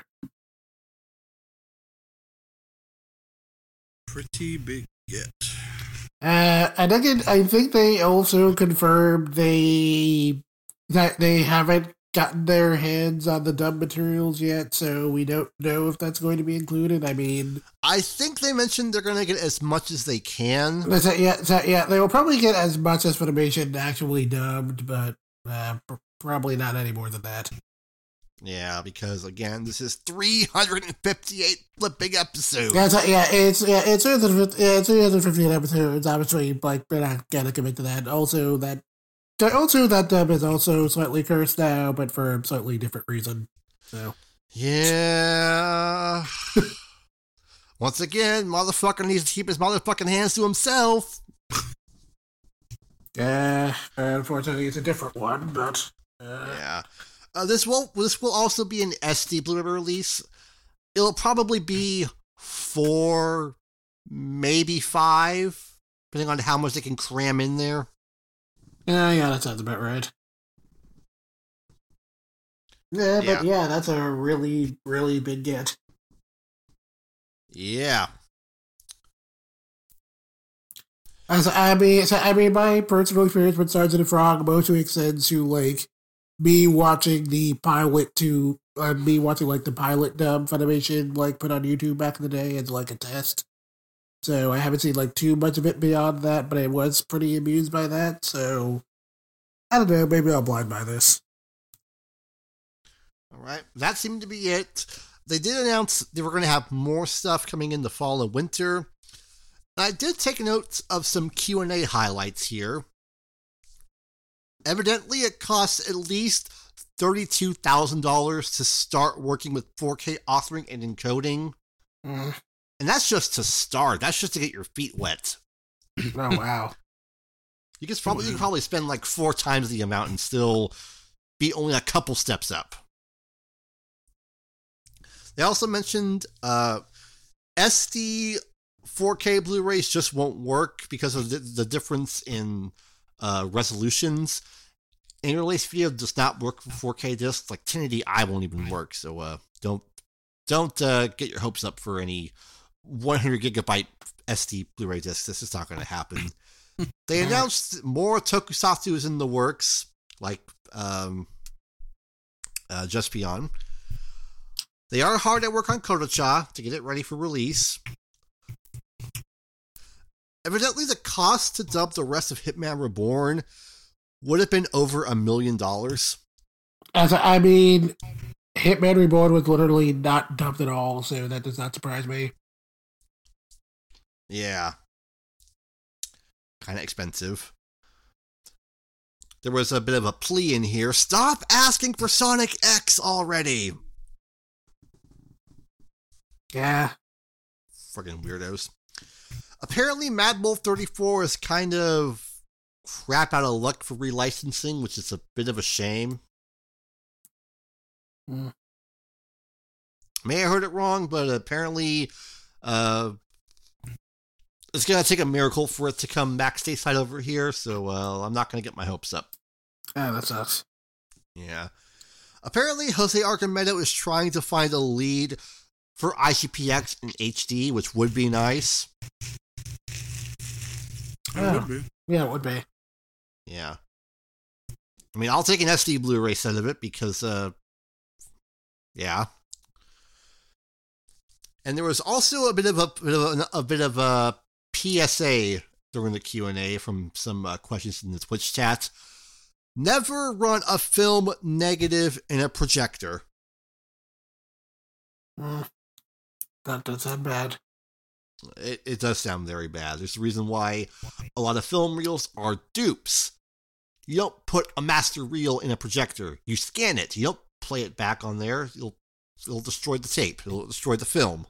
Pretty big get. Uh, and again, I think they also confirmed they, that they haven't gotten their hands on the dub materials yet, so we don't know if that's going to be included. I mean, I think they mentioned they're going to get as much as they can. that's it, yeah, so, yeah, they will probably get as much as Funimation actually dubbed, but uh, pr- probably not any more than that. Yeah, because again, this is three hundred fifty-eight flipping episodes. Yeah, so, yeah, it's yeah, it's three hundred fifty, yeah, three hundred fifty episodes. Obviously, like we're not gonna commit to that. Also, that also that dub is also slightly cursed now, but for a slightly different reason. So Yeah. Once again, motherfucker needs to keep his motherfucking hands to himself. yeah, unfortunately, it's a different one, but uh, Yeah. Uh, this will this will also be an S D Blu-ray release. It'll probably be four, maybe five, depending on how much they can cram in there. yeah, yeah, that sounds about right. Yeah, but Yeah. yeah, that's a really, really big get. Yeah. As I mean, so, I mean, my personal experience with Sergeant and Frog mostly extends to like me watching the pilot to uh, me watching like the pilot dub Funimation like put on YouTube back in the day as like a test. So I haven't seen like too much of it beyond that, but I was pretty amused by that. So I don't know, maybe I'll blind by this. All right. That seemed to be it. They did announce they were going to have more stuff coming in the fall and winter. I did take notes of some Q and A highlights here. Evidently, it costs at least thirty-two thousand dollars to start working with four K authoring and encoding. Mm. And that's just to start. That's just to get your feet wet. Oh, wow. You can probably you can probably spend like four times the amount and still be only a couple steps up. They also mentioned uh, S D four K Blu-rays just won't work because of the, the difference in uh, resolutions. Interlace video does not work for four K discs. Like ten eighty i won't even work. So uh, don't don't uh, get your hopes up for any one hundred gigabyte S D Blu-ray discs. This is not going to happen. They announced more tokusatsu is in the works, like um, uh, Just Beyond. They are hard at work on Kodocha to get it ready for release. Evidently, the cost to dub the rest of Hitman Reborn would have been over a million dollars. As a, I mean, Hitman Reborn was literally not dubbed at all, so that does not surprise me. Yeah. Kind of expensive. There was a bit of a plea in here. Stop asking for Sonic X already! Yeah. Friggin' weirdos. Apparently, Mad Wolf thirty-four is kind of crap out of luck for relicensing, which is a bit of a shame. Mm. May have heard it wrong, but apparently uh, it's going to take a miracle for it to come back stateside over here, so uh, I'm not going to get my hopes up. Oh, that sucks. Yeah. Apparently, Jose Archimedo is trying to find a lead for I C P X in H D, which would be nice. It Oh. would be. Yeah, it would be. Yeah. I mean, I'll take an S D Blu-ray set of it because, uh, yeah. And there was also a bit of a, bit of a, a bit of a P S A during the Q and A from some uh, questions in the Twitch chat. Never run a film negative in a projector. Mm. That does sound bad. It, it does sound very bad. There's a reason why a lot of film reels are dupes. You don't put a master reel in a projector. You scan it. You don't play it back on there. You'll, it'll destroy the tape. It'll destroy the film.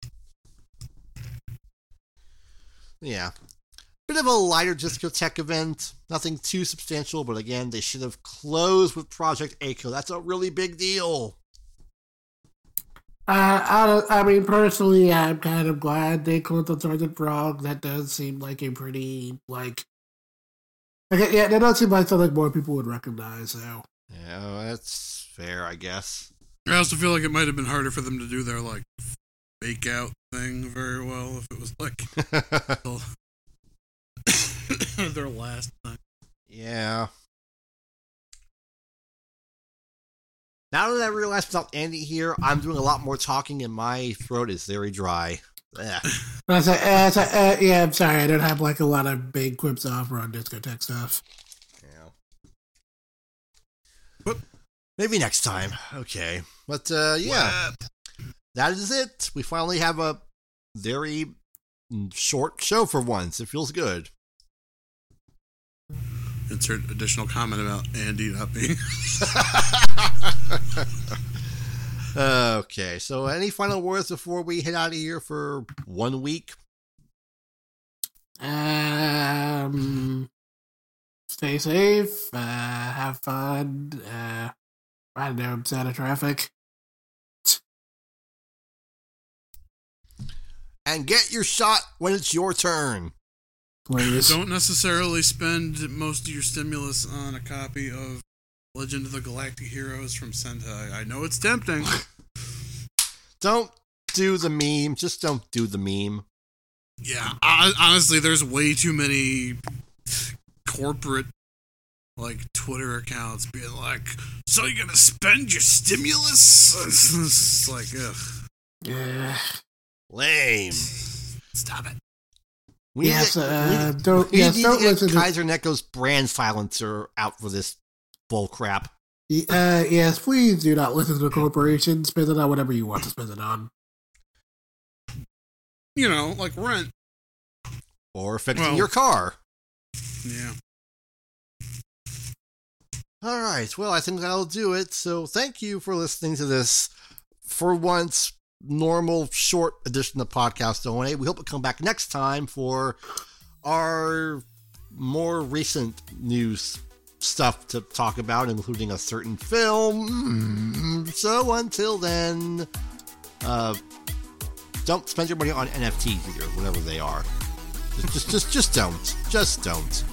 Yeah. Bit of a lighter discotheque event. Nothing too substantial, but again, they should have closed with Project A K O. That's a really big deal. Uh, I, don't- I mean, personally, I'm kind of glad they closed on Sergeant Frog. That does seem like a pretty, like... Okay, yeah, that does seem like something more people would recognize, so... Yeah, that's fair, I guess. I also feel like it might have been harder for them to do their, like, fake out thing very well if it was, like, their last thing. Yeah. Now that I realize without Andy here, I'm doing a lot more talking and my throat is very dry. Ugh. That's a, uh, it's a, uh, yeah, I'm sorry, I don't have, like, a lot of big quips to offer on discotheque stuff. Yeah. But maybe next time. Okay. But, uh, yeah. That is it. We finally have a very short show for once. It feels good. Insert additional comment about Andy not being. Okay, so any final words before we head out of here for one week? Um, stay safe, uh, have fun, uh, I don't know, stay out of traffic. And get your shot when it's your turn. Please. Don't necessarily spend most of your stimulus on a copy of Legend of the Galactic Heroes from Sentai. I know it's tempting. Don't do the meme. Just don't do the meme. Yeah, I, honestly, there's way too many corporate, like, Twitter accounts being like, so you're gonna spend your stimulus? It's like, ugh. Yeah. Lame. Stop it. We need Yes, to- uh, we- don't, we yes, need don't to get listen to, Kaiser Neko's brand silencer out for this bull crap. uh, yes, please do not listen to the corporation, spend it on whatever you want to spend it on. You know, like rent. Or fixing Well- your car. Yeah. All right. Well, I think that'll do it. So thank you for listening to this, for once, normal short edition of Podcast O N A. We hope to come back next time for our more recent news stuff to talk about, including a certain film. So until then, uh, don't spend your money on N F Ts either, whatever they are. Just, just, just, just don't. Just don't.